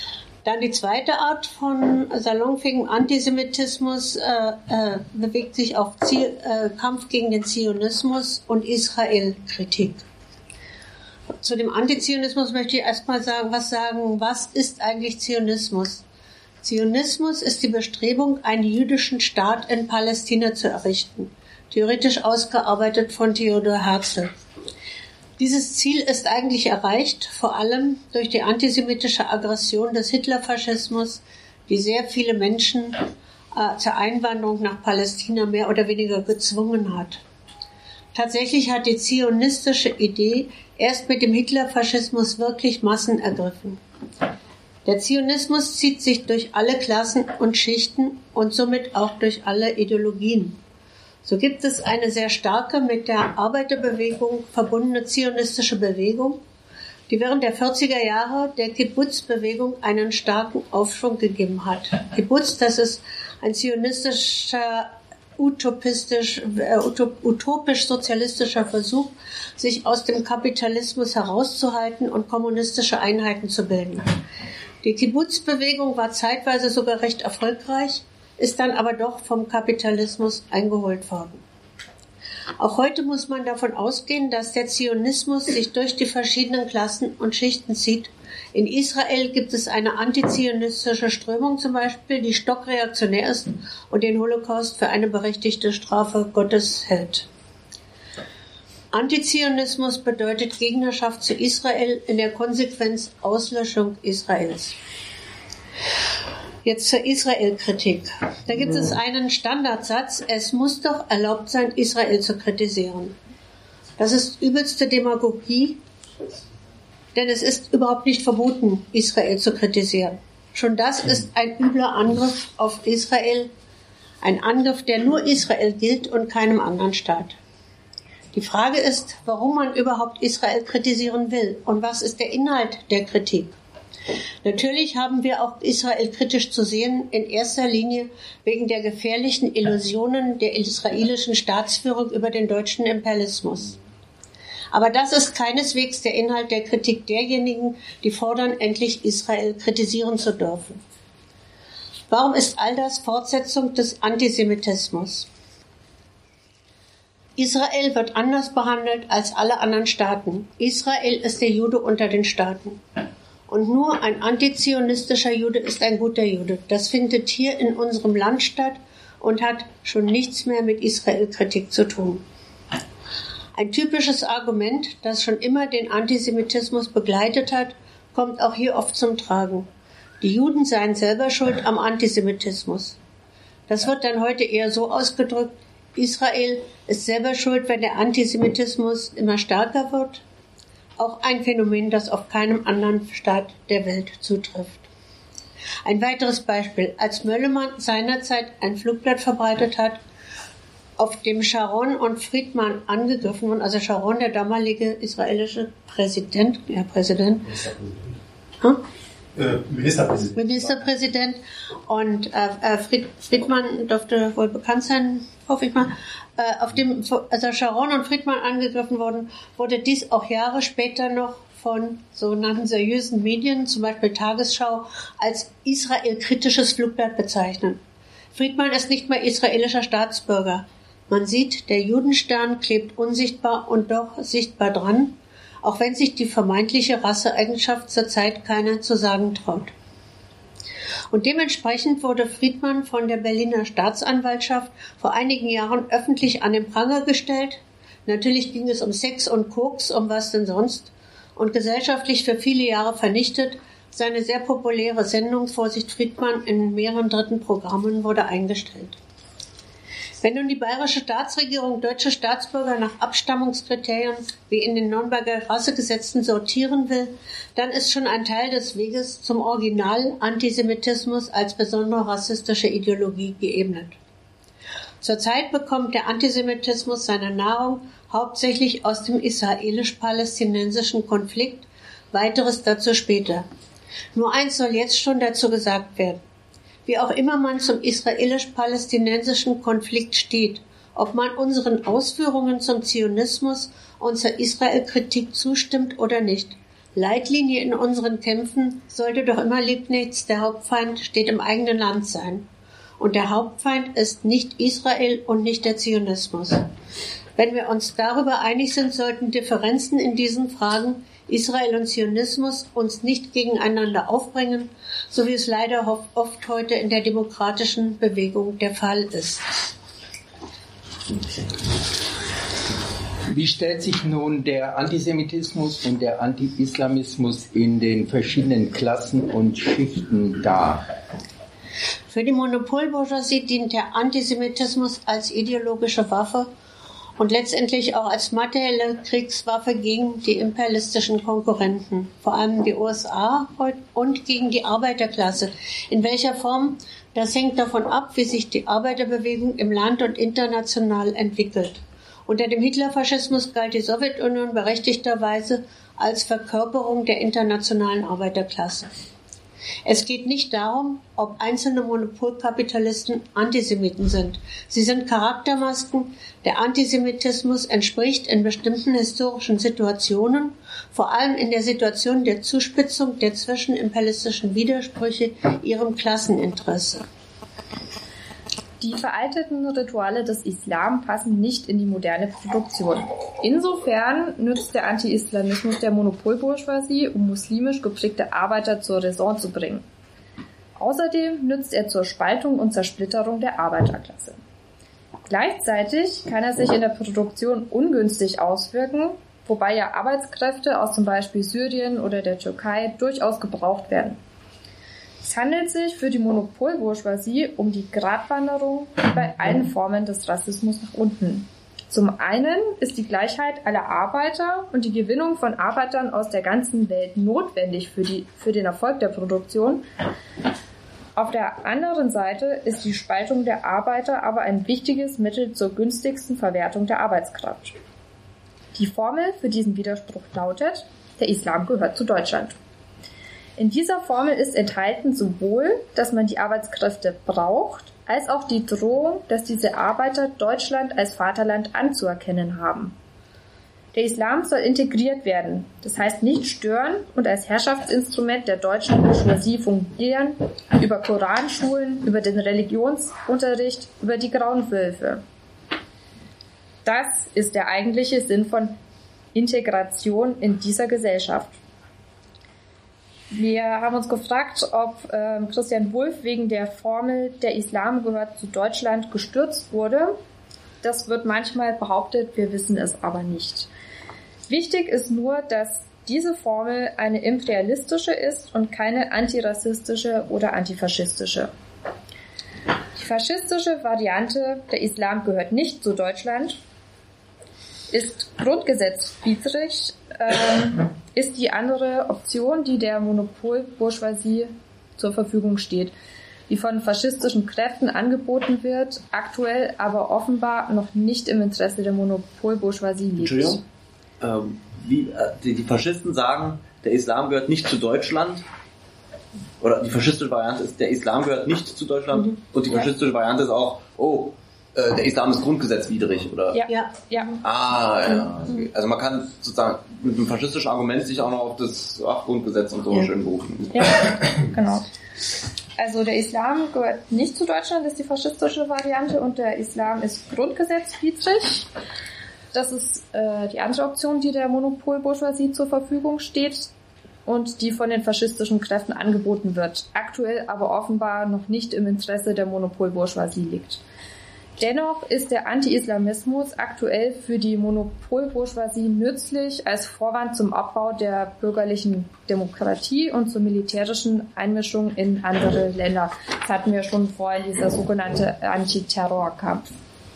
Dann die zweite Art von salonfähigem Antisemitismus äh, äh, bewegt sich auf Ziel, äh, Kampf gegen den Zionismus und Israel-Kritik. Zu dem Antizionismus möchte ich erstmal sagen, was sagen, was ist eigentlich Zionismus? Zionismus ist die Bestrebung, einen jüdischen Staat in Palästina zu errichten, theoretisch ausgearbeitet von Theodor Herzl. Dieses Ziel ist eigentlich erreicht, vor allem durch die antisemitische Aggression des Hitlerfaschismus, die sehr viele Menschen äh, zur Einwanderung nach Palästina mehr oder weniger gezwungen hat. Tatsächlich hat die zionistische Idee erst mit dem Hitlerfaschismus wirklich Massen ergriffen. Der Zionismus zieht sich durch alle Klassen und Schichten und somit auch durch alle Ideologien. So gibt es eine sehr starke, mit der Arbeiterbewegung verbundene zionistische Bewegung, die während der vierziger Jahre der Kibbutz-Bewegung einen starken Aufschwung gegeben hat. Kibbutz, das ist ein zionistischer, utopistisch, äh, utopisch-sozialistischer Versuch, sich aus dem Kapitalismus herauszuhalten und kommunistische Einheiten zu bilden. Die Kibbutz-Bewegung war zeitweise sogar recht erfolgreich, ist dann aber doch vom Kapitalismus eingeholt worden. Auch heute muss man davon ausgehen, dass der Zionismus sich durch die verschiedenen Klassen und Schichten zieht. In Israel gibt es eine antizionistische Strömung zum Beispiel, die stockreaktionär ist und den Holocaust für eine berechtigte Strafe Gottes hält. Antizionismus bedeutet Gegnerschaft zu Israel, in der Konsequenz Auslöschung Israels. Jetzt zur Israel-Kritik. Da gibt es einen Standardsatz, es muss doch erlaubt sein, Israel zu kritisieren. Das ist übelste Demagogie, denn es ist überhaupt nicht verboten, Israel zu kritisieren. Schon das ist ein übler Angriff auf Israel, ein Angriff, der nur Israel gilt und keinem anderen Staat. Die Frage ist, warum man überhaupt Israel kritisieren will und was ist der Inhalt der Kritik. Natürlich haben wir auch Israel kritisch zu sehen, in erster Linie wegen der gefährlichen Illusionen der israelischen Staatsführung über den deutschen Imperialismus. Aber das ist keineswegs der Inhalt der Kritik derjenigen, die fordern, endlich Israel kritisieren zu dürfen. Warum ist all das Fortsetzung des Antisemitismus? Israel wird anders behandelt als alle anderen Staaten. Israel ist der Jude unter den Staaten. Und nur ein antizionistischer Jude ist ein guter Jude. Das findet hier in unserem Land statt und hat schon nichts mehr mit Israel-Kritik zu tun. Ein typisches Argument, das schon immer den Antisemitismus begleitet hat, kommt auch hier oft zum Tragen. Die Juden seien selber schuld am Antisemitismus. Das wird dann heute eher so ausgedrückt, Israel ist selber schuld, wenn der Antisemitismus immer stärker wird. Auch ein Phänomen, das auf keinem anderen Staat der Welt zutrifft. Ein weiteres Beispiel. Als Möllemann seinerzeit ein Flugblatt verbreitet hat, auf dem Sharon und Friedman angegriffen wurden, also Sharon, der damalige israelische Präsident, ja, Präsident, hm? äh, Ministerpräsident. Ministerpräsident und äh, Fried, Friedman dürfte wohl bekannt sein, hoffe ich mal, äh, auf dem, also Sharon und Friedman angegriffen wurden, wurde dies auch Jahre später noch von sogenannten seriösen Medien, zum Beispiel Tagesschau, als israelkritisches Flugblatt bezeichnet. Friedman ist nicht mehr israelischer Staatsbürger. Man sieht, der Judenstern klebt unsichtbar und doch sichtbar dran, auch wenn sich die vermeintliche Rasseeigenschaft zurzeit keiner zu sagen traut. Und dementsprechend wurde Friedman von der Berliner Staatsanwaltschaft vor einigen Jahren öffentlich an den Pranger gestellt. Natürlich ging es um Sex und Koks, um was denn sonst, und gesellschaftlich für viele Jahre vernichtet. Seine sehr populäre Sendung Vorsicht Friedman in mehreren dritten Programmen wurde eingestellt. Wenn nun die bayerische Staatsregierung deutsche Staatsbürger nach Abstammungskriterien wie in den Nürnberger Rassegesetzen sortieren will, dann ist schon ein Teil des Weges zum Original-Antisemitismus als besondere rassistische Ideologie geebnet. Zurzeit bekommt der Antisemitismus seine Nahrung hauptsächlich aus dem israelisch-palästinensischen Konflikt, weiteres dazu später. Nur eins soll jetzt schon dazu gesagt werden. Wie auch immer man zum israelisch-palästinensischen Konflikt steht, ob man unseren Ausführungen zum Zionismus und zur Israel-Kritik zustimmt oder nicht, Leitlinie in unseren Kämpfen sollte doch immer Leibniz, der Hauptfeind steht im eigenen Land sein. Und der Hauptfeind ist nicht Israel und nicht der Zionismus. Wenn wir uns darüber einig sind, sollten Differenzen in diesen Fragen Israel und Zionismus uns nicht gegeneinander aufbringen, so wie es leider oft heute in der demokratischen Bewegung der Fall ist. Wie stellt sich nun der Antisemitismus und der Anti-Islamismus in den verschiedenen Klassen und Schichten dar? Für die Monopolbourgeoisie dient der Antisemitismus als ideologische Waffe und letztendlich auch als materielle Kriegswaffe gegen die imperialistischen Konkurrenten, vor allem die U S A und gegen die Arbeiterklasse. In welcher Form? Das hängt davon ab, wie sich die Arbeiterbewegung im Land und international entwickelt. Unter dem Hitlerfaschismus galt die Sowjetunion berechtigterweise als Verkörperung der internationalen Arbeiterklasse. Es geht nicht darum, ob einzelne Monopolkapitalisten Antisemiten sind. Sie sind Charaktermasken. Der Antisemitismus entspricht in bestimmten historischen Situationen, vor allem in der Situation der Zuspitzung der zwischenimperialistischen Widersprüche, ihrem Klasseninteresse. Die veralteten Rituale des Islam passen nicht in die moderne Produktion. Insofern nützt der Anti-Islamismus der Monopolbourgeoisie, um muslimisch geprägte Arbeiter zur Raison zu bringen. Außerdem nützt er zur Spaltung und Zersplitterung der Arbeiterklasse. Gleichzeitig kann er sich in der Produktion ungünstig auswirken, wobei ja Arbeitskräfte aus zum Beispiel Syrien oder der Türkei durchaus gebraucht werden. Es handelt sich für die Monopolbourgeoisie um die Gratwanderung bei allen Formen des Rassismus nach unten. Zum einen ist die Gleichheit aller Arbeiter und die Gewinnung von Arbeitern aus der ganzen Welt notwendig für, die, für den Erfolg der Produktion. Auf der anderen Seite ist die Spaltung der Arbeiter aber ein wichtiges Mittel zur günstigsten Verwertung der Arbeitskraft. Die Formel für diesen Widerspruch lautet: Der Islam gehört zu Deutschland. In dieser Formel ist enthalten sowohl, dass man die Arbeitskräfte braucht, als auch die Drohung, dass diese Arbeiter Deutschland als Vaterland anzuerkennen haben. Der Islam soll integriert werden, das heißt nicht stören und als Herrschaftsinstrument der deutschen Bourgeoisie fungieren, über Koranschulen, über den Religionsunterricht, über die Grauenwölfe. Das ist der eigentliche Sinn von Integration in dieser Gesellschaft. Wir haben uns gefragt, ob äh, Christian Wulff wegen der Formel "Der Islam gehört zu Deutschland" gestürzt wurde. Das wird manchmal behauptet, wir wissen es aber nicht. Wichtig ist nur, dass diese Formel eine imperialistische ist und keine antirassistische oder antifaschistische. Die faschistische Variante "Der Islam gehört nicht zu Deutschland" ist grundgesetzwidrig, ähm, ist die andere Option, die der Monopolbourgeoisie zur Verfügung steht, die von faschistischen Kräften angeboten wird, aktuell aber offenbar noch nicht im Interesse der Monopolbourgeoisie liegt. Entschuldigung, ähm, wie, äh, die, die Faschisten sagen, der Islam gehört nicht zu Deutschland, oder die faschistische Variante ist, der Islam gehört nicht zu Deutschland, mhm. und die faschistische ja. Variante ist auch, oh, der Islam ist grundgesetzwidrig, oder? Ja, ja. ja. Ah, ja. Okay. Also man kann sozusagen mit einem faschistischen Argument sich auch noch auf das ach, Grundgesetz und so ja. schön berufen. Ja, genau. Also der Islam gehört nicht zu Deutschland, ist die faschistische Variante, und der Islam ist grundgesetzwidrig. Das ist äh, die andere Option, die der Monopolbourgeoisie zur Verfügung steht und die von den faschistischen Kräften angeboten wird, aktuell aber offenbar noch nicht im Interesse der Monopolbourgeoisie liegt. Dennoch ist der Anti-Islamismus aktuell für die Monopolbourgeoisie nützlich als Vorwand zum Abbau der bürgerlichen Demokratie und zur militärischen Einmischung in andere Länder. Das hatten wir schon vorhin, dieser sogenannte Antiterrorkampf.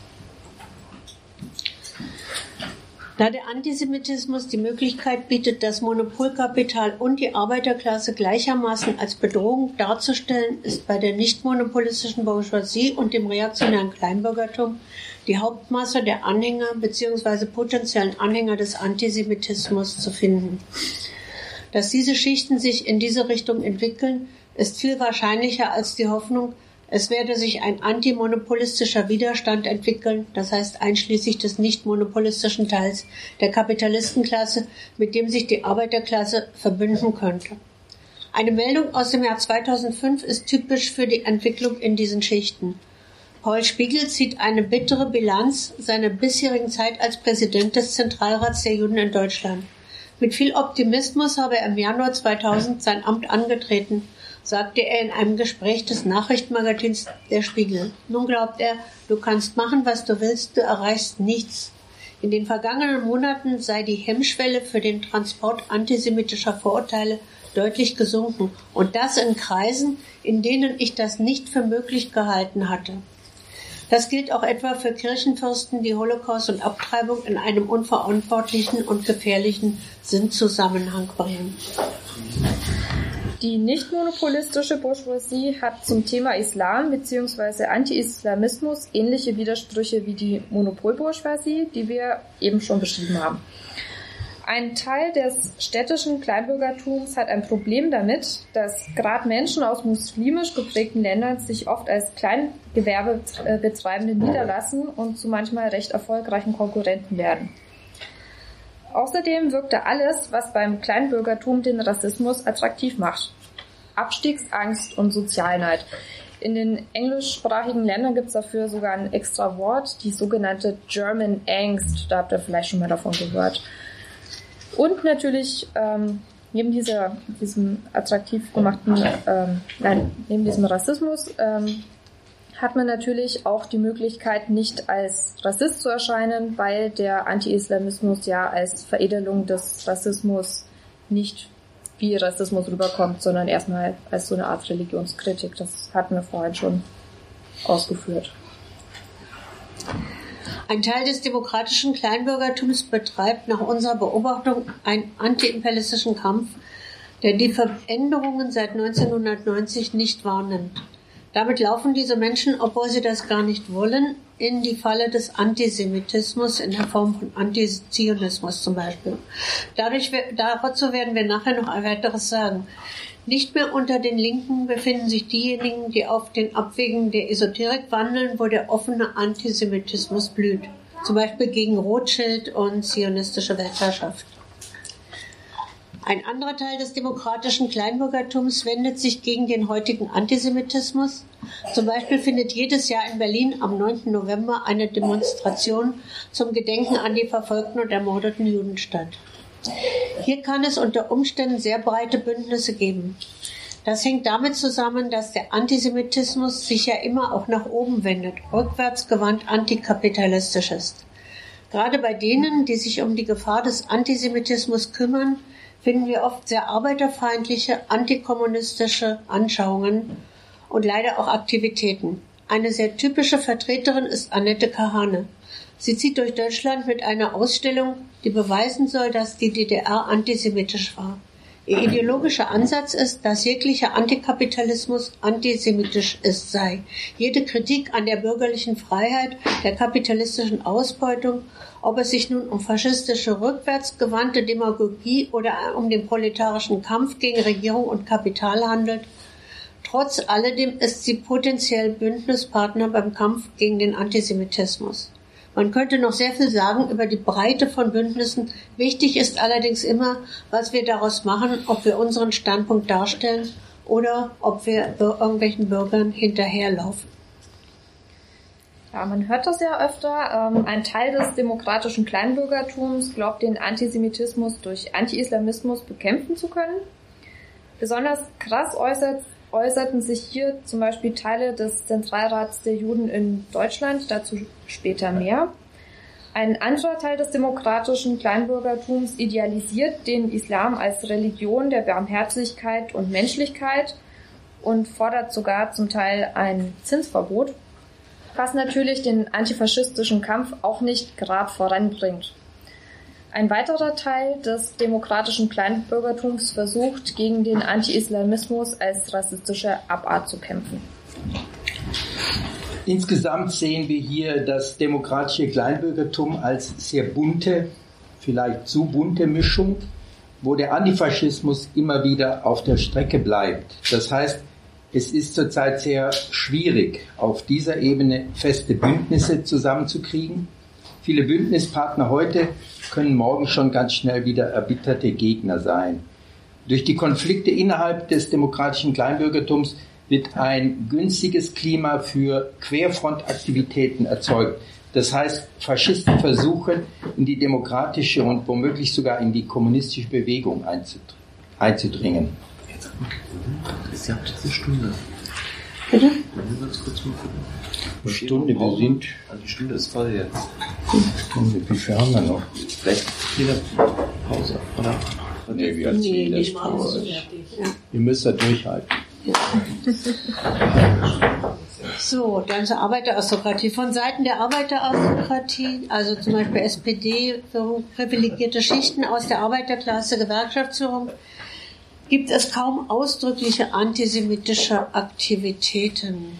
Da der Antisemitismus die Möglichkeit bietet, das Monopolkapital und die Arbeiterklasse gleichermaßen als Bedrohung darzustellen, ist bei der nicht-monopolistischen Bourgeoisie und dem reaktionären Kleinbürgertum die Hauptmasse der Anhänger bzw. potenziellen Anhänger des Antisemitismus zu finden. Dass diese Schichten sich in diese Richtung entwickeln, ist viel wahrscheinlicher als die Hoffnung, Es werde sich ein antimonopolistischer Widerstand entwickeln, das heißt einschließlich des nicht monopolistischen Teils der Kapitalistenklasse, mit dem sich die Arbeiterklasse verbünden könnte. Eine Meldung aus dem Jahr zweitausendfünf ist typisch für die Entwicklung in diesen Schichten. Paul Spiegel zieht eine bittere Bilanz seiner bisherigen Zeit als Präsident des Zentralrats der Juden in Deutschland. Mit viel Optimismus habe er im Januar zweitausend sein Amt angetreten, sagte er in einem Gespräch des Nachrichtenmagazins Der Spiegel. Nun glaubt er, du kannst machen, was du willst, du erreichst nichts. In den vergangenen Monaten sei die Hemmschwelle für den Transport antisemitischer Vorurteile deutlich gesunken, und das in Kreisen, in denen ich das nicht für möglich gehalten hatte. Das gilt auch etwa für Kirchenfürsten, die Holocaust und Abtreibung in einem unverantwortlichen und gefährlichen Sinnzusammenhang bringen. Die nicht-monopolistische Bourgeoisie hat zum Thema Islam bzw. Anti-Islamismus ähnliche Widersprüche wie die Monopolbourgeoisie, die wir eben schon beschrieben haben. Ein Teil des städtischen Kleinbürgertums hat ein Problem damit, dass gerade Menschen aus muslimisch geprägten Ländern sich oft als Kleingewerbebetreibende niederlassen und zu manchmal recht erfolgreichen Konkurrenten werden. Außerdem wirkte alles, was beim Kleinbürgertum den Rassismus attraktiv macht. Abstiegsangst und Sozialneid. In den englischsprachigen Ländern gibt es dafür sogar ein extra Wort, die sogenannte German Angst. Da habt ihr vielleicht schon mal davon gehört. Und natürlich ähm, neben dieser, diesem attraktiv gemachten, ähm, nein, neben diesem Rassismus ähm, hat man natürlich auch die Möglichkeit, nicht als Rassist zu erscheinen, weil der Anti-Islamismus ja als Veredelung des Rassismus nicht wie Rassismus rüberkommt, sondern erstmal als so eine Art Religionskritik. Das hatten wir vorhin schon ausgeführt. Ein Teil des demokratischen Kleinbürgertums betreibt nach unserer Beobachtung einen antiimperialistischen Kampf, der die Veränderungen seit neunzehnhundertneunzig nicht wahrnimmt. Damit laufen diese Menschen, obwohl sie das gar nicht wollen, in die Falle des Antisemitismus in der Form von Antizionismus zum Beispiel. Dadurch, dazu werden wir nachher noch ein weiteres sagen. Nicht mehr unter den Linken befinden sich diejenigen, die auf den Abwegen der Esoterik wandeln, wo der offene Antisemitismus blüht. Zum Beispiel gegen Rothschild und zionistische Weltherrschaft. Ein anderer Teil des demokratischen Kleinbürgertums wendet sich gegen den heutigen Antisemitismus. Zum Beispiel findet jedes Jahr in Berlin am neunten November eine Demonstration zum Gedenken an die verfolgten und ermordeten Juden statt. Hier kann es unter Umständen sehr breite Bündnisse geben. Das hängt damit zusammen, dass der Antisemitismus sich ja immer auch nach oben wendet, rückwärtsgewandt antikapitalistisch ist. Gerade bei denen, die sich um die Gefahr des Antisemitismus kümmern, finden wir oft sehr arbeiterfeindliche, antikommunistische Anschauungen und leider auch Aktivitäten. Eine sehr typische Vertreterin ist Annette Kahane. Sie zieht durch Deutschland mit einer Ausstellung, die beweisen soll, dass die D D R antisemitisch war. Ihr ideologischer Ansatz ist, dass jeglicher Antikapitalismus antisemitisch ist sei. Jede Kritik an der bürgerlichen Freiheit, der kapitalistischen Ausbeutung, ob es sich nun um faschistische rückwärtsgewandte Demagogie oder um den proletarischen Kampf gegen Regierung und Kapital handelt, trotz alledem ist sie potenziell Bündnispartner beim Kampf gegen den Antisemitismus. Man könnte noch sehr viel sagen über die Breite von Bündnissen. Wichtig ist allerdings immer, was wir daraus machen, ob wir unseren Standpunkt darstellen oder ob wir irgendwelchen Bürgern hinterherlaufen. Ja, man hört das ja öfter. Ähm, ein Teil des demokratischen Kleinbürgertums glaubt, den Antisemitismus durch Anti-Islamismus bekämpfen zu können. Besonders krass äußert äußerten sich hier zum Beispiel Teile des Zentralrats der Juden in Deutschland, dazu später mehr. Ein anderer Teil des demokratischen Kleinbürgertums idealisiert den Islam als Religion der Barmherzigkeit und Menschlichkeit und fordert sogar zum Teil ein Zinsverbot, was natürlich den antifaschistischen Kampf auch nicht gerade voranbringt. Ein weiterer Teil des demokratischen Kleinbürgertums versucht, gegen den Anti-Islamismus als rassistische Abart zu kämpfen. Insgesamt sehen wir hier das demokratische Kleinbürgertum als sehr bunte, vielleicht zu bunte Mischung, wo der Antifaschismus immer wieder auf der Strecke bleibt. Das heißt, es ist zurzeit sehr schwierig, auf dieser Ebene feste Bündnisse zusammenzukriegen. Viele Bündnispartner heute können morgen schon ganz schnell wieder erbitterte Gegner sein. Durch die Konflikte innerhalb des demokratischen Kleinbürgertums wird ein günstiges Klima für Querfrontaktivitäten erzeugt. Das heißt, Faschisten versuchen, in die demokratische und womöglich sogar in die kommunistische Bewegung einzudringen. Ist ja eine Stunde. Bitte? Eine Stunde, wir sind... Also die Stunde ist voll jetzt. Stunde, wie viel haben wir noch? Vielleicht jede Pause, oder? Nee, wir Nee, ziehen nicht das mal. durch. Ihr müsst da durchhalten. So, dann zur Arbeiteraristokratie. Von Seiten der Arbeiteraristokratie, also zum Beispiel S P D, privilegierte Schichten aus der Arbeiterklasse, Gewerkschaftsführung, gibt es kaum ausdrückliche antisemitische Aktivitäten.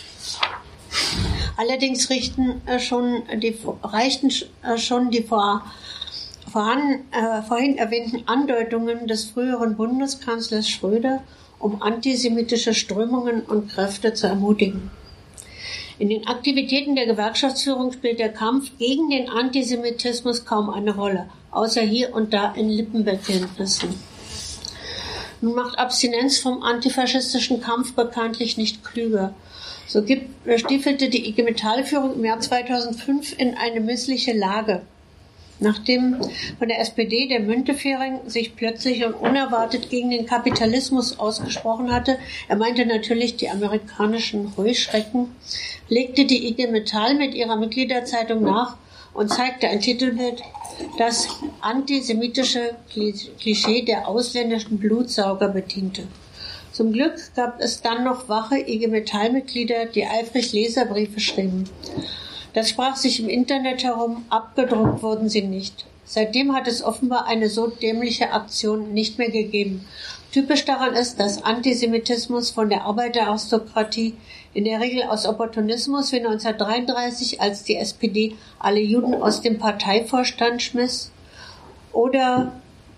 Allerdings richten schon die, reichten schon die vor, voran, äh, vorhin erwähnten Andeutungen des früheren Bundeskanzlers Schröder, um antisemitische Strömungen und Kräfte zu ermutigen. In den Aktivitäten der Gewerkschaftsführung spielt der Kampf gegen den Antisemitismus kaum eine Rolle, außer hier und da in Lippenbekenntnissen. Nun macht Abstinenz vom antifaschistischen Kampf bekanntlich nicht klüger. So gibt, stiefelte die I G Metall-Führung im Jahr zweitausendfünf in eine missliche Lage. Nachdem von der S P D der Müntefering sich plötzlich und unerwartet gegen den Kapitalismus ausgesprochen hatte, er meinte natürlich die amerikanischen Heuschrecken, legte die I G Metall mit ihrer Mitgliederzeitung nach und zeigte ein Titelbild, das antisemitische Klischee der ausländischen Blutsauger bediente. Zum Glück gab es dann noch wache I G Metall-Mitglieder, die eifrig Leserbriefe schrieben. Das sprach sich im Internet herum, abgedruckt wurden sie nicht. Seitdem hat es offenbar eine so dämliche Aktion nicht mehr gegeben. Typisch daran ist, dass Antisemitismus von der Arbeiteraristokratie in der Regel aus Opportunismus wie neunzehnhundertdreiunddreißig, als die S P D alle Juden aus dem Parteivorstand schmiss, oder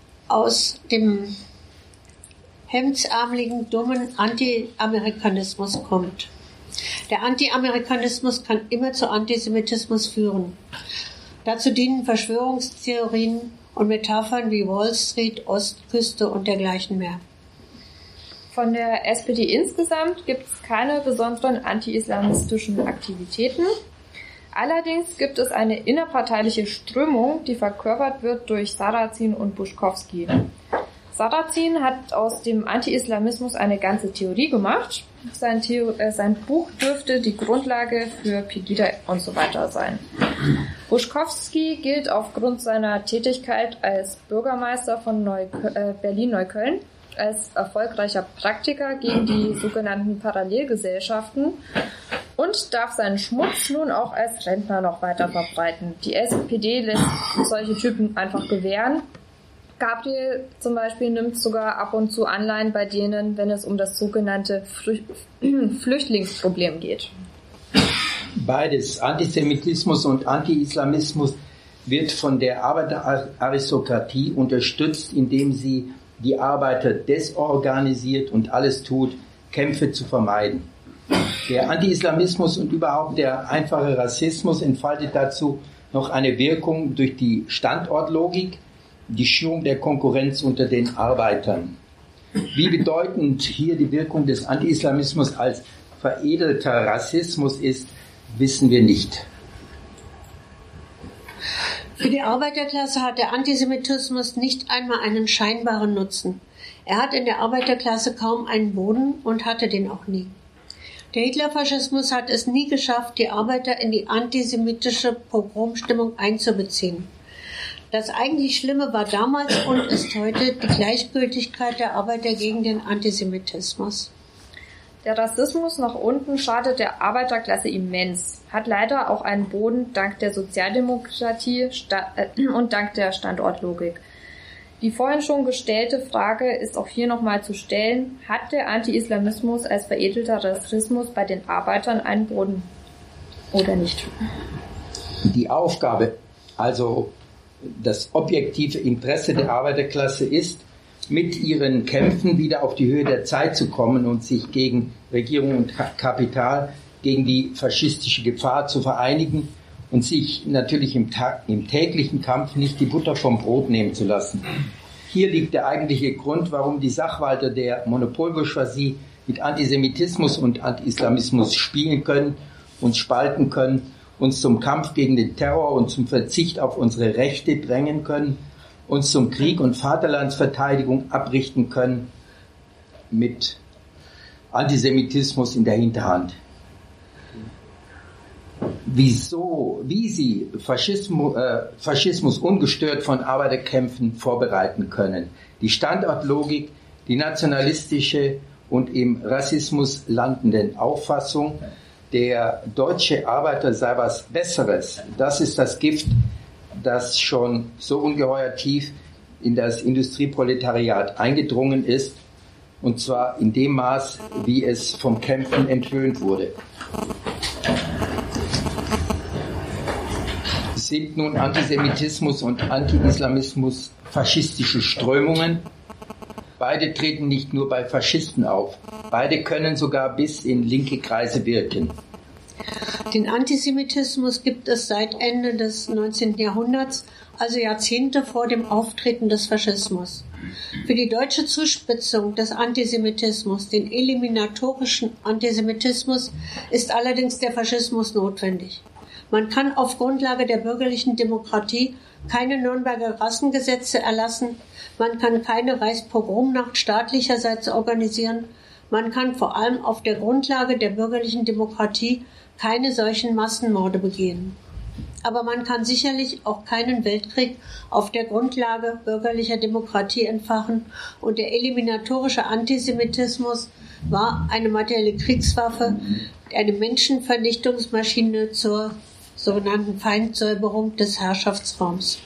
aus dem hemdsärmeligen, dummen Anti-Amerikanismus kommt. Der Anti-Amerikanismus kann immer zu Antisemitismus führen. Dazu dienen Verschwörungstheorien und Metaphern wie Wall Street, Ostküste und dergleichen mehr. Von der S P D insgesamt gibt es keine besonderen anti-islamistischen Aktivitäten. Allerdings gibt es eine innerparteiliche Strömung, die verkörpert wird durch Sarrazin und Buschkowski. Sarrazin hat aus dem Anti-Islamismus eine ganze Theorie gemacht. Sein, Theo- äh, sein Buch dürfte die Grundlage für Pegida und so weiter sein. Buschkowski gilt aufgrund seiner Tätigkeit als Bürgermeister von Neukölln, äh, Berlin-Neukölln als erfolgreicher Praktiker gegen die sogenannten Parallelgesellschaften und darf seinen Schmutz nun auch als Rentner noch weiter verbreiten. Die S P D lässt solche Typen einfach gewähren. Gabriel zum Beispiel nimmt sogar ab und zu Anleihen bei denen, wenn es um das sogenannte Flü- Flüchtlingsproblem geht. Beides, Antisemitismus und Anti-Islamismus, wird von der Arbeiteraristokratie unterstützt, indem sie die Arbeiter desorganisiert und alles tut, Kämpfe zu vermeiden. Der Anti-Islamismus und überhaupt der einfache Rassismus entfaltet dazu noch eine Wirkung durch die Standortlogik, die Schirmung der Konkurrenz unter den Arbeitern. Wie bedeutend hier die Wirkung des Anti-Islamismus als veredelter Rassismus ist, wissen wir nicht. Für die Arbeiterklasse hat der Antisemitismus nicht einmal einen scheinbaren Nutzen. Er hat in der Arbeiterklasse kaum einen Boden und hatte den auch nie. Der Hitlerfaschismus hat es nie geschafft, die Arbeiter in die antisemitische Pogromstimmung einzubeziehen. Das eigentlich Schlimme war damals und ist heute die Gleichgültigkeit der Arbeiter gegen den Antisemitismus. Der Rassismus nach unten schadet der Arbeiterklasse immens, hat leider auch einen Boden dank der Sozialdemokratie sta- äh, und dank der Standortlogik. Die vorhin schon gestellte Frage ist auch hier nochmal zu stellen: Hat der Anti-Islamismus als veredelter Rassismus bei den Arbeitern einen Boden oder nicht? Die Aufgabe, also das objektive Interesse der Arbeiterklasse ist, mit ihren Kämpfen wieder auf die Höhe der Zeit zu kommen und sich gegen Regierung und Kapital, gegen die faschistische Gefahr zu vereinigen und sich natürlich im, im täglichen Kampf nicht die Butter vom Brot nehmen zu lassen. Hier liegt der eigentliche Grund, warum die Sachwalter der Monopolbourgeoisie mit Antisemitismus und Anti-Islamismus spielen können, uns spalten können, uns zum Kampf gegen den Terror und zum Verzicht auf unsere Rechte drängen können, uns zum Krieg und Vaterlandsverteidigung abrichten können mit Antisemitismus in der Hinterhand. Wieso, wie sie Faschismus, äh, Faschismus ungestört von Arbeiterkämpfen vorbereiten können. Die Standortlogik, die nationalistische und im Rassismus landenden Auffassung, der deutsche Arbeiter sei was Besseres, das ist das Gift, das schon so ungeheuer tief in das Industrieproletariat eingedrungen ist, und zwar in dem Maß, wie es vom Kämpfen entwöhnt wurde. Sind nun Antisemitismus und Anti-Islamismus faschistische Strömungen? Beide treten nicht nur bei Faschisten auf. Beide können sogar bis in linke Kreise wirken. Den Antisemitismus gibt es seit Ende des neunzehnten Jahrhunderts, also Jahrzehnte vor dem Auftreten des Faschismus. Für die deutsche Zuspitzung des Antisemitismus, den eliminatorischen Antisemitismus, ist allerdings der Faschismus notwendig. Man kann auf Grundlage der bürgerlichen Demokratie keine Nürnberger Rassengesetze erlassen, man kann keine Reichspogromnacht staatlicherseits organisieren, man kann vor allem auf der Grundlage der bürgerlichen Demokratie keine solchen Massenmorde begehen. Aber man kann sicherlich auch keinen Weltkrieg auf der Grundlage bürgerlicher Demokratie entfachen, und der eliminatorische Antisemitismus war eine materielle Kriegswaffe, eine Menschenvernichtungsmaschine zur sogenannten Feindsäuberung des Herrschaftsraums.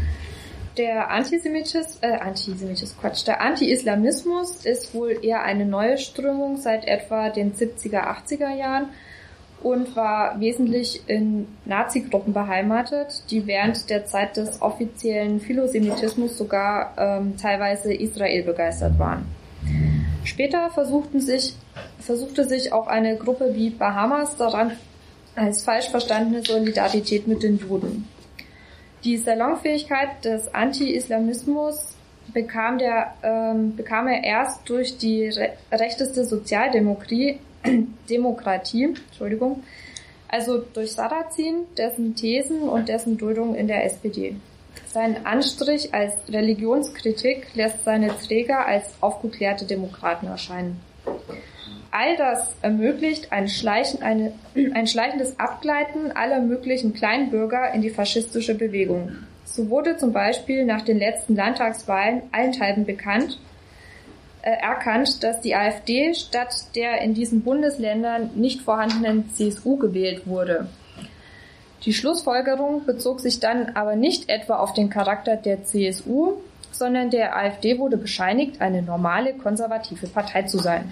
Der Antisemitismus, äh, Antisemitismus, Quatsch, der Anti-Islamismus ist wohl eher eine neue Strömung seit etwa den siebziger, achtziger Jahren und war wesentlich in Nazi-Gruppen beheimatet, die während der Zeit des offiziellen Philosemitismus sogar ähm, teilweise Israel begeistert waren. Später versuchten sich, versuchte sich auch eine Gruppe wie Bahamas daran, als falsch verstandene Solidarität mit den Juden. Die Salonfähigkeit des Anti-Islamismus bekam, der, ähm, bekam er erst durch die re- rechteste Sozialdemokratie, Demokratie, Entschuldigung, also durch Sarrazin, dessen Thesen und dessen Duldung in der S P D. Sein Anstrich als Religionskritik lässt seine Träger als aufgeklärte Demokraten erscheinen. All das ermöglicht ein, Schleichen, eine, ein schleichendes Abgleiten aller möglichen Kleinbürger in die faschistische Bewegung. So wurde zum Beispiel nach den letzten Landtagswahlen allenthalben bekannt, äh, erkannt, dass die AfD statt der in diesen Bundesländern nicht vorhandenen C S U gewählt wurde. Die Schlussfolgerung bezog sich dann aber nicht etwa auf den Charakter der C S U, sondern der AfD wurde bescheinigt, eine normale konservative Partei zu sein.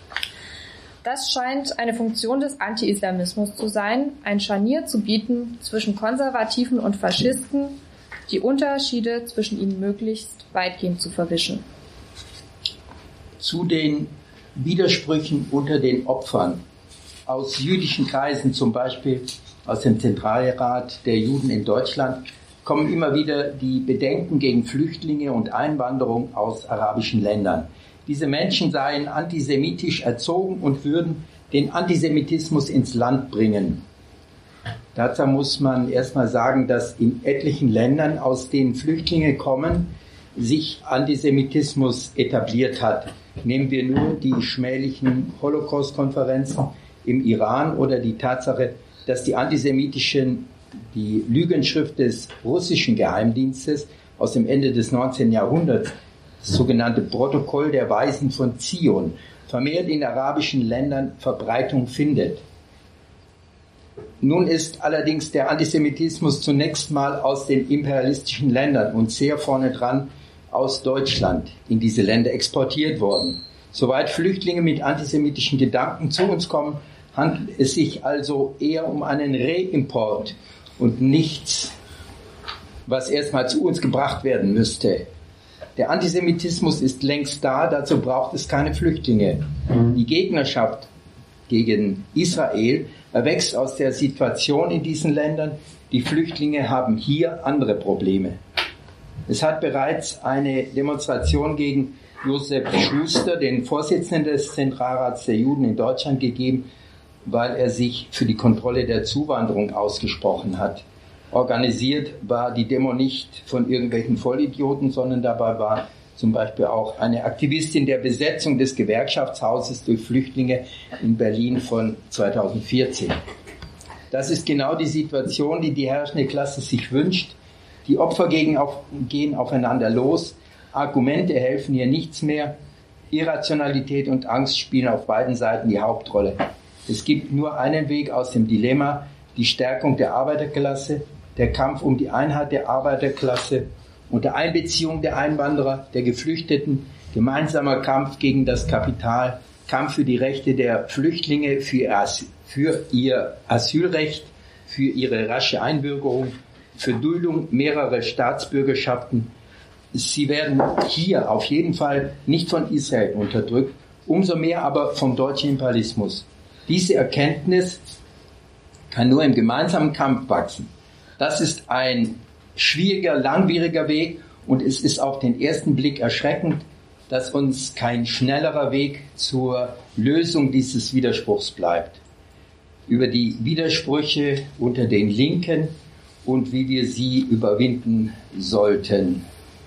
Das scheint eine Funktion des Anti-Islamismus zu sein, ein Scharnier zu bieten zwischen Konservativen und Faschisten, die Unterschiede zwischen ihnen möglichst weitgehend zu verwischen. Zu den Widersprüchen unter den Opfern. Aus jüdischen Kreisen, zum Beispiel aus dem Zentralrat der Juden in Deutschland, kommen immer wieder die Bedenken gegen Flüchtlinge und Einwanderung aus arabischen Ländern. Diese Menschen seien antisemitisch erzogen und würden den Antisemitismus ins Land bringen. Dazu muss man erstmal sagen, dass in etlichen Ländern, aus denen Flüchtlinge kommen, sich Antisemitismus etabliert hat. Nehmen wir nur die schmählichen Holocaust-Konferenzen im Iran oder die Tatsache, dass die antisemitischen, die Lügenschrift des russischen Geheimdienstes aus dem Ende des neunzehnten Jahrhunderts, das sogenannte Protokoll der Weisen von Zion, vermehrt in arabischen Ländern Verbreitung findet. Nun ist allerdings der Antisemitismus zunächst mal aus den imperialistischen Ländern und sehr vorne dran aus Deutschland in diese Länder exportiert worden. Soweit Flüchtlinge mit antisemitischen Gedanken zu uns kommen, handelt es sich also eher um einen Reimport und nichts, was erstmal zu uns gebracht werden müsste. Der Antisemitismus ist längst da, dazu braucht es keine Flüchtlinge. Die Gegnerschaft gegen Israel erwächst aus der Situation in diesen Ländern. Die Flüchtlinge haben hier andere Probleme. Es hat bereits eine Demonstration gegen Josef Schuster, den Vorsitzenden des Zentralrats der Juden in Deutschland, gegeben, weil er sich für die Kontrolle der Zuwanderung ausgesprochen hat. Organisiert war die Demo nicht von irgendwelchen Vollidioten, sondern dabei war zum Beispiel auch eine Aktivistin der Besetzung des Gewerkschaftshauses durch Flüchtlinge in Berlin von zweitausendvierzehn. Das ist genau die Situation, die die herrschende Klasse sich wünscht. Die Opfer gehen, auf, gehen aufeinander los. Argumente helfen hier nichts mehr. Irrationalität und Angst spielen auf beiden Seiten die Hauptrolle. Es gibt nur einen Weg aus dem Dilemma: die Stärkung der Arbeiterklasse, der Kampf um die Einheit der Arbeiterklasse, unter Einbeziehung der Einwanderer, der Geflüchteten, gemeinsamer Kampf gegen das Kapital, Kampf für die Rechte der Flüchtlinge, für ihr, Asyl, für ihr Asylrecht, für ihre rasche Einbürgerung, für Duldung mehrerer Staatsbürgerschaften. Sie werden hier auf jeden Fall nicht von Israel unterdrückt, umso mehr aber vom deutschen Imperialismus. Diese Erkenntnis kann nur im gemeinsamen Kampf wachsen. Das ist ein schwieriger, langwieriger Weg und es ist auf den ersten Blick erschreckend, dass uns kein schnellerer Weg zur Lösung dieses Widerspruchs bleibt. Über die Widersprüche unter den Linken und wie wir sie überwinden sollten,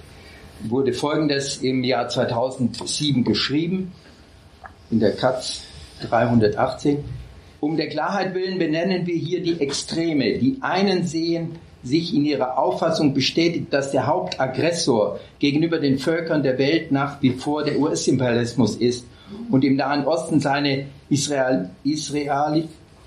wurde Folgendes im Jahr zweitausendsieben geschrieben, in der Katz dreihundertachtzehn. Um der Klarheit willen benennen wir hier die Extreme. Die einen sehen sich in ihrer Auffassung bestätigt, dass der Hauptaggressor gegenüber den Völkern der Welt nach wie vor der U S-Imperialismus ist und im Nahen Osten seine Israel, Israel,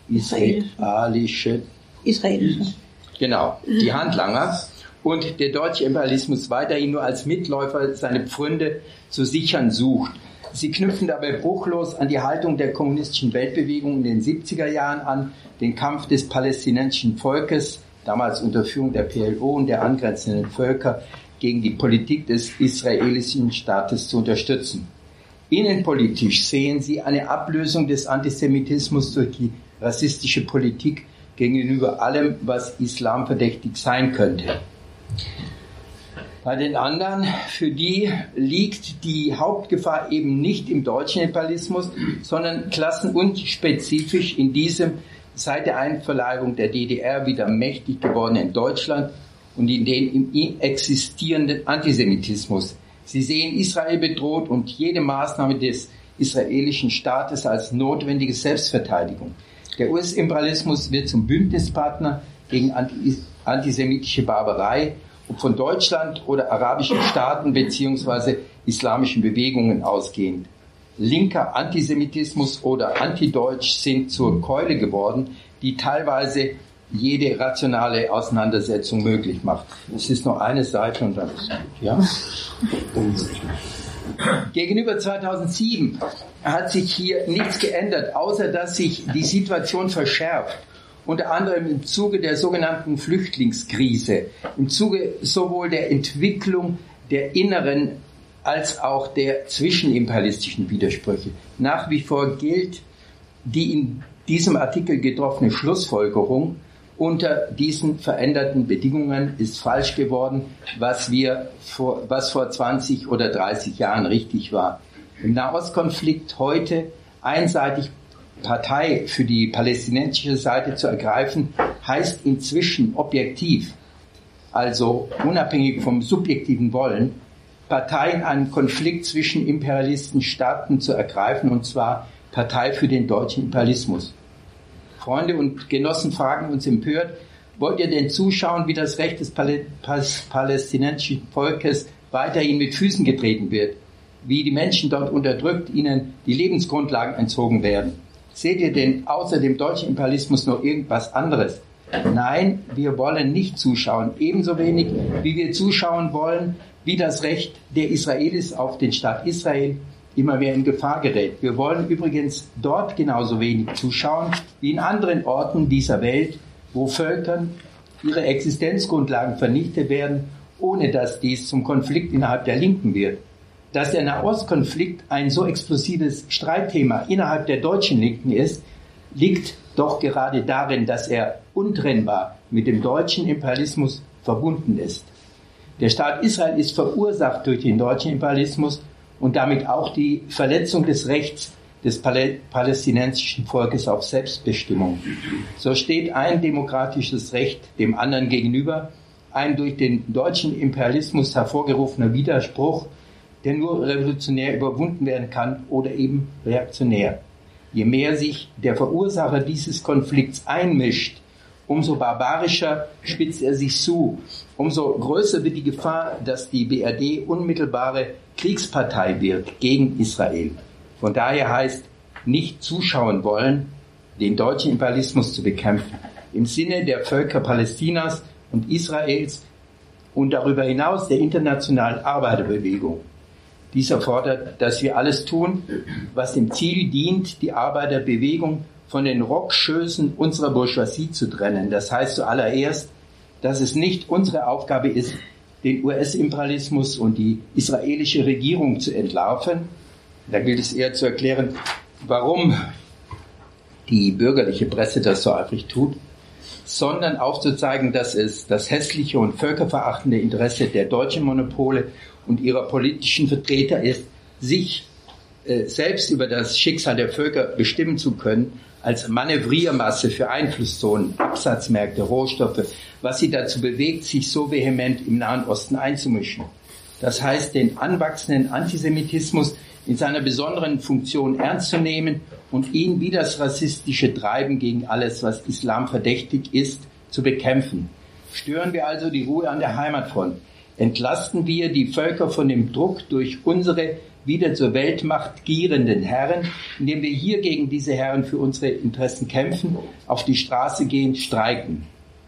israelische, Israelische. Genau, die Handlanger und der deutsche Imperialismus weiterhin nur als Mitläufer seine Pfründe zu sichern sucht. Sie knüpfen dabei bruchlos an die Haltung der kommunistischen Weltbewegung in den siebziger Jahren an, den Kampf des palästinensischen Volkes, damals unter Führung der P L O und der angrenzenden Völker, gegen die Politik des israelischen Staates zu unterstützen. Innenpolitisch sehen sie eine Ablösung des Antisemitismus durch die rassistische Politik gegenüber allem, was islamverdächtig sein könnte. Bei den anderen, für die liegt die Hauptgefahr eben nicht im deutschen Imperialismus, sondern klassenunspezifisch in diesem seit der Einverleibung der D D R wieder mächtig gewordenen Deutschland und in den im existierenden Antisemitismus. Sie sehen Israel bedroht und jede Maßnahme des israelischen Staates als notwendige Selbstverteidigung. Der U S-Imperialismus wird zum Bündnispartner gegen antisemitische Barbarei, ob von Deutschland oder arabischen Staaten bzw. islamischen Bewegungen ausgehend. Linker Antisemitismus oder Antideutsch sind zur Keule geworden, die teilweise jede rationale Auseinandersetzung möglich macht. Es ist nur eine Seite und dann ist gut, ja? Gegenüber zweitausendsieben hat sich hier nichts geändert, außer dass sich die Situation verschärft. Unter anderem im Zuge der sogenannten Flüchtlingskrise, im Zuge sowohl der Entwicklung der inneren als auch der zwischenimperialistischen Widersprüche. Nach wie vor gilt die in diesem Artikel getroffene Schlussfolgerung: unter diesen veränderten Bedingungen ist falsch geworden, was wir vor, was vor zwanzig oder dreißig Jahren richtig war. Im Nahostkonflikt heute einseitig Partei für die palästinensische Seite zu ergreifen, heißt inzwischen objektiv, also unabhängig vom subjektiven Wollen, Partei in einem Konflikt zwischen Imperialistenstaaten zu ergreifen, und zwar Partei für den deutschen Imperialismus. Freunde und Genossen fragen uns empört: Wollt ihr denn zuschauen, wie das Recht des palästinensischen Volkes weiterhin mit Füßen getreten wird? Wie die Menschen dort unterdrückt, ihnen die Lebensgrundlagen entzogen werden? Seht ihr denn außer dem deutschen Imperialismus noch irgendwas anderes? Nein, wir wollen nicht zuschauen. Ebenso wenig, wie wir zuschauen wollen, wie das Recht der Israelis auf den Staat Israel immer mehr in Gefahr gerät. Wir wollen übrigens dort genauso wenig zuschauen wie in anderen Orten dieser Welt, wo Völkern ihre Existenzgrundlagen vernichtet werden ohne dass dies zum Konflikt innerhalb der Linken wird. Dass der Nahostkonflikt ein so explosives Streitthema innerhalb der deutschen Linken ist, liegt doch gerade darin, dass er untrennbar mit dem deutschen Imperialismus verbunden ist. Der Staat Israel ist verursacht durch den deutschen Imperialismus und damit auch die Verletzung des Rechts des palästinensischen Volkes auf Selbstbestimmung. So steht ein demokratisches Recht dem anderen gegenüber, ein durch den deutschen Imperialismus hervorgerufener Widerspruch, der nur revolutionär überwunden werden kann oder eben reaktionär. Je mehr sich der Verursacher dieses Konflikts einmischt, umso barbarischer spitzt er sich zu, umso größer wird die Gefahr, dass die B R D unmittelbare Kriegspartei wird gegen Israel. Von daher heißt, nicht zuschauen wollen, den deutschen Imperialismus zu bekämpfen, im Sinne der Völker Palästinas und Israels und darüber hinaus der internationalen Arbeiterbewegung. Dies erfordert, dass wir alles tun, was dem Ziel dient, die Arbeiterbewegung von den Rockschößen unserer Bourgeoisie zu trennen. Das heißt zuallererst, dass es nicht unsere Aufgabe ist, den U S-Imperialismus und die israelische Regierung zu entlarven. Da gilt es eher zu erklären, warum die bürgerliche Presse das so eifrig tut, sondern aufzuzeigen, dass es das hässliche und völkerverachtende Interesse der deutschen Monopole und ihrer politischen Vertreter ist, sich äh, selbst über das Schicksal der Völker bestimmen zu können, als Manövriermasse für Einflusszonen, Absatzmärkte, Rohstoffe, was sie dazu bewegt, sich so vehement im Nahen Osten einzumischen. Das heißt, den anwachsenden Antisemitismus in seiner besonderen Funktion ernst zu nehmen und ihn wie das rassistische Treiben gegen alles, was Islam verdächtig ist, zu bekämpfen. Stören wir also die Ruhe an der Heimatfront. Entlasten wir die Völker von dem Druck durch unsere wieder zur Weltmacht gierenden Herren, indem wir hier gegen diese Herren für unsere Interessen kämpfen, auf die Straße gehen, streiken.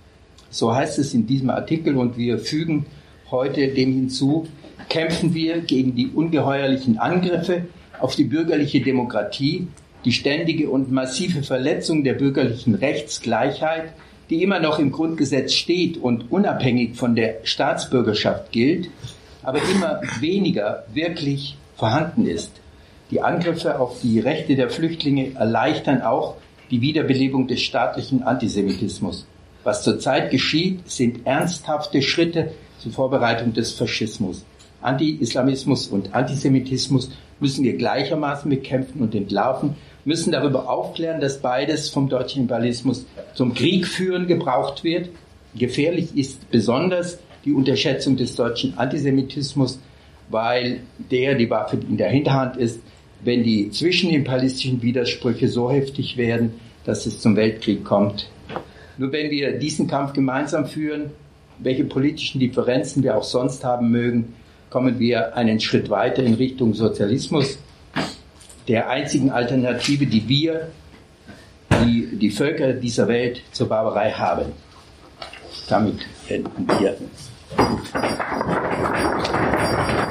So heißt es in diesem Artikel und wir fügen heute dem hinzu, kämpfen wir gegen die ungeheuerlichen Angriffe auf die bürgerliche Demokratie, die ständige und massive Verletzung der bürgerlichen Rechtsgleichheit, die immer noch im Grundgesetz steht und unabhängig von der Staatsbürgerschaft gilt, aber immer weniger wirklich vorhanden ist. Die Angriffe auf die Rechte der Flüchtlinge erleichtern auch die Wiederbelebung des staatlichen Antisemitismus. Was zurzeit geschieht, sind ernsthafte Schritte zur Vorbereitung des Faschismus. Anti-Islamismus und Antisemitismus müssen wir gleichermaßen bekämpfen und entlarven, müssen darüber aufklären, dass beides vom deutschen Imperialismus zum Krieg führen gebraucht wird. Gefährlich ist besonders die Unterschätzung des deutschen Antisemitismus, weil der die Waffe in der Hinterhand ist, wenn die zwischenimperialistischen Widersprüche so heftig werden, dass es zum Weltkrieg kommt. Nur wenn wir diesen Kampf gemeinsam führen, welche politischen Differenzen wir auch sonst haben mögen, kommen wir einen Schritt weiter in Richtung Sozialismus, der einzigen Alternative, die wir, die, die Völker dieser Welt zur Barbarei haben. Damit enden wir.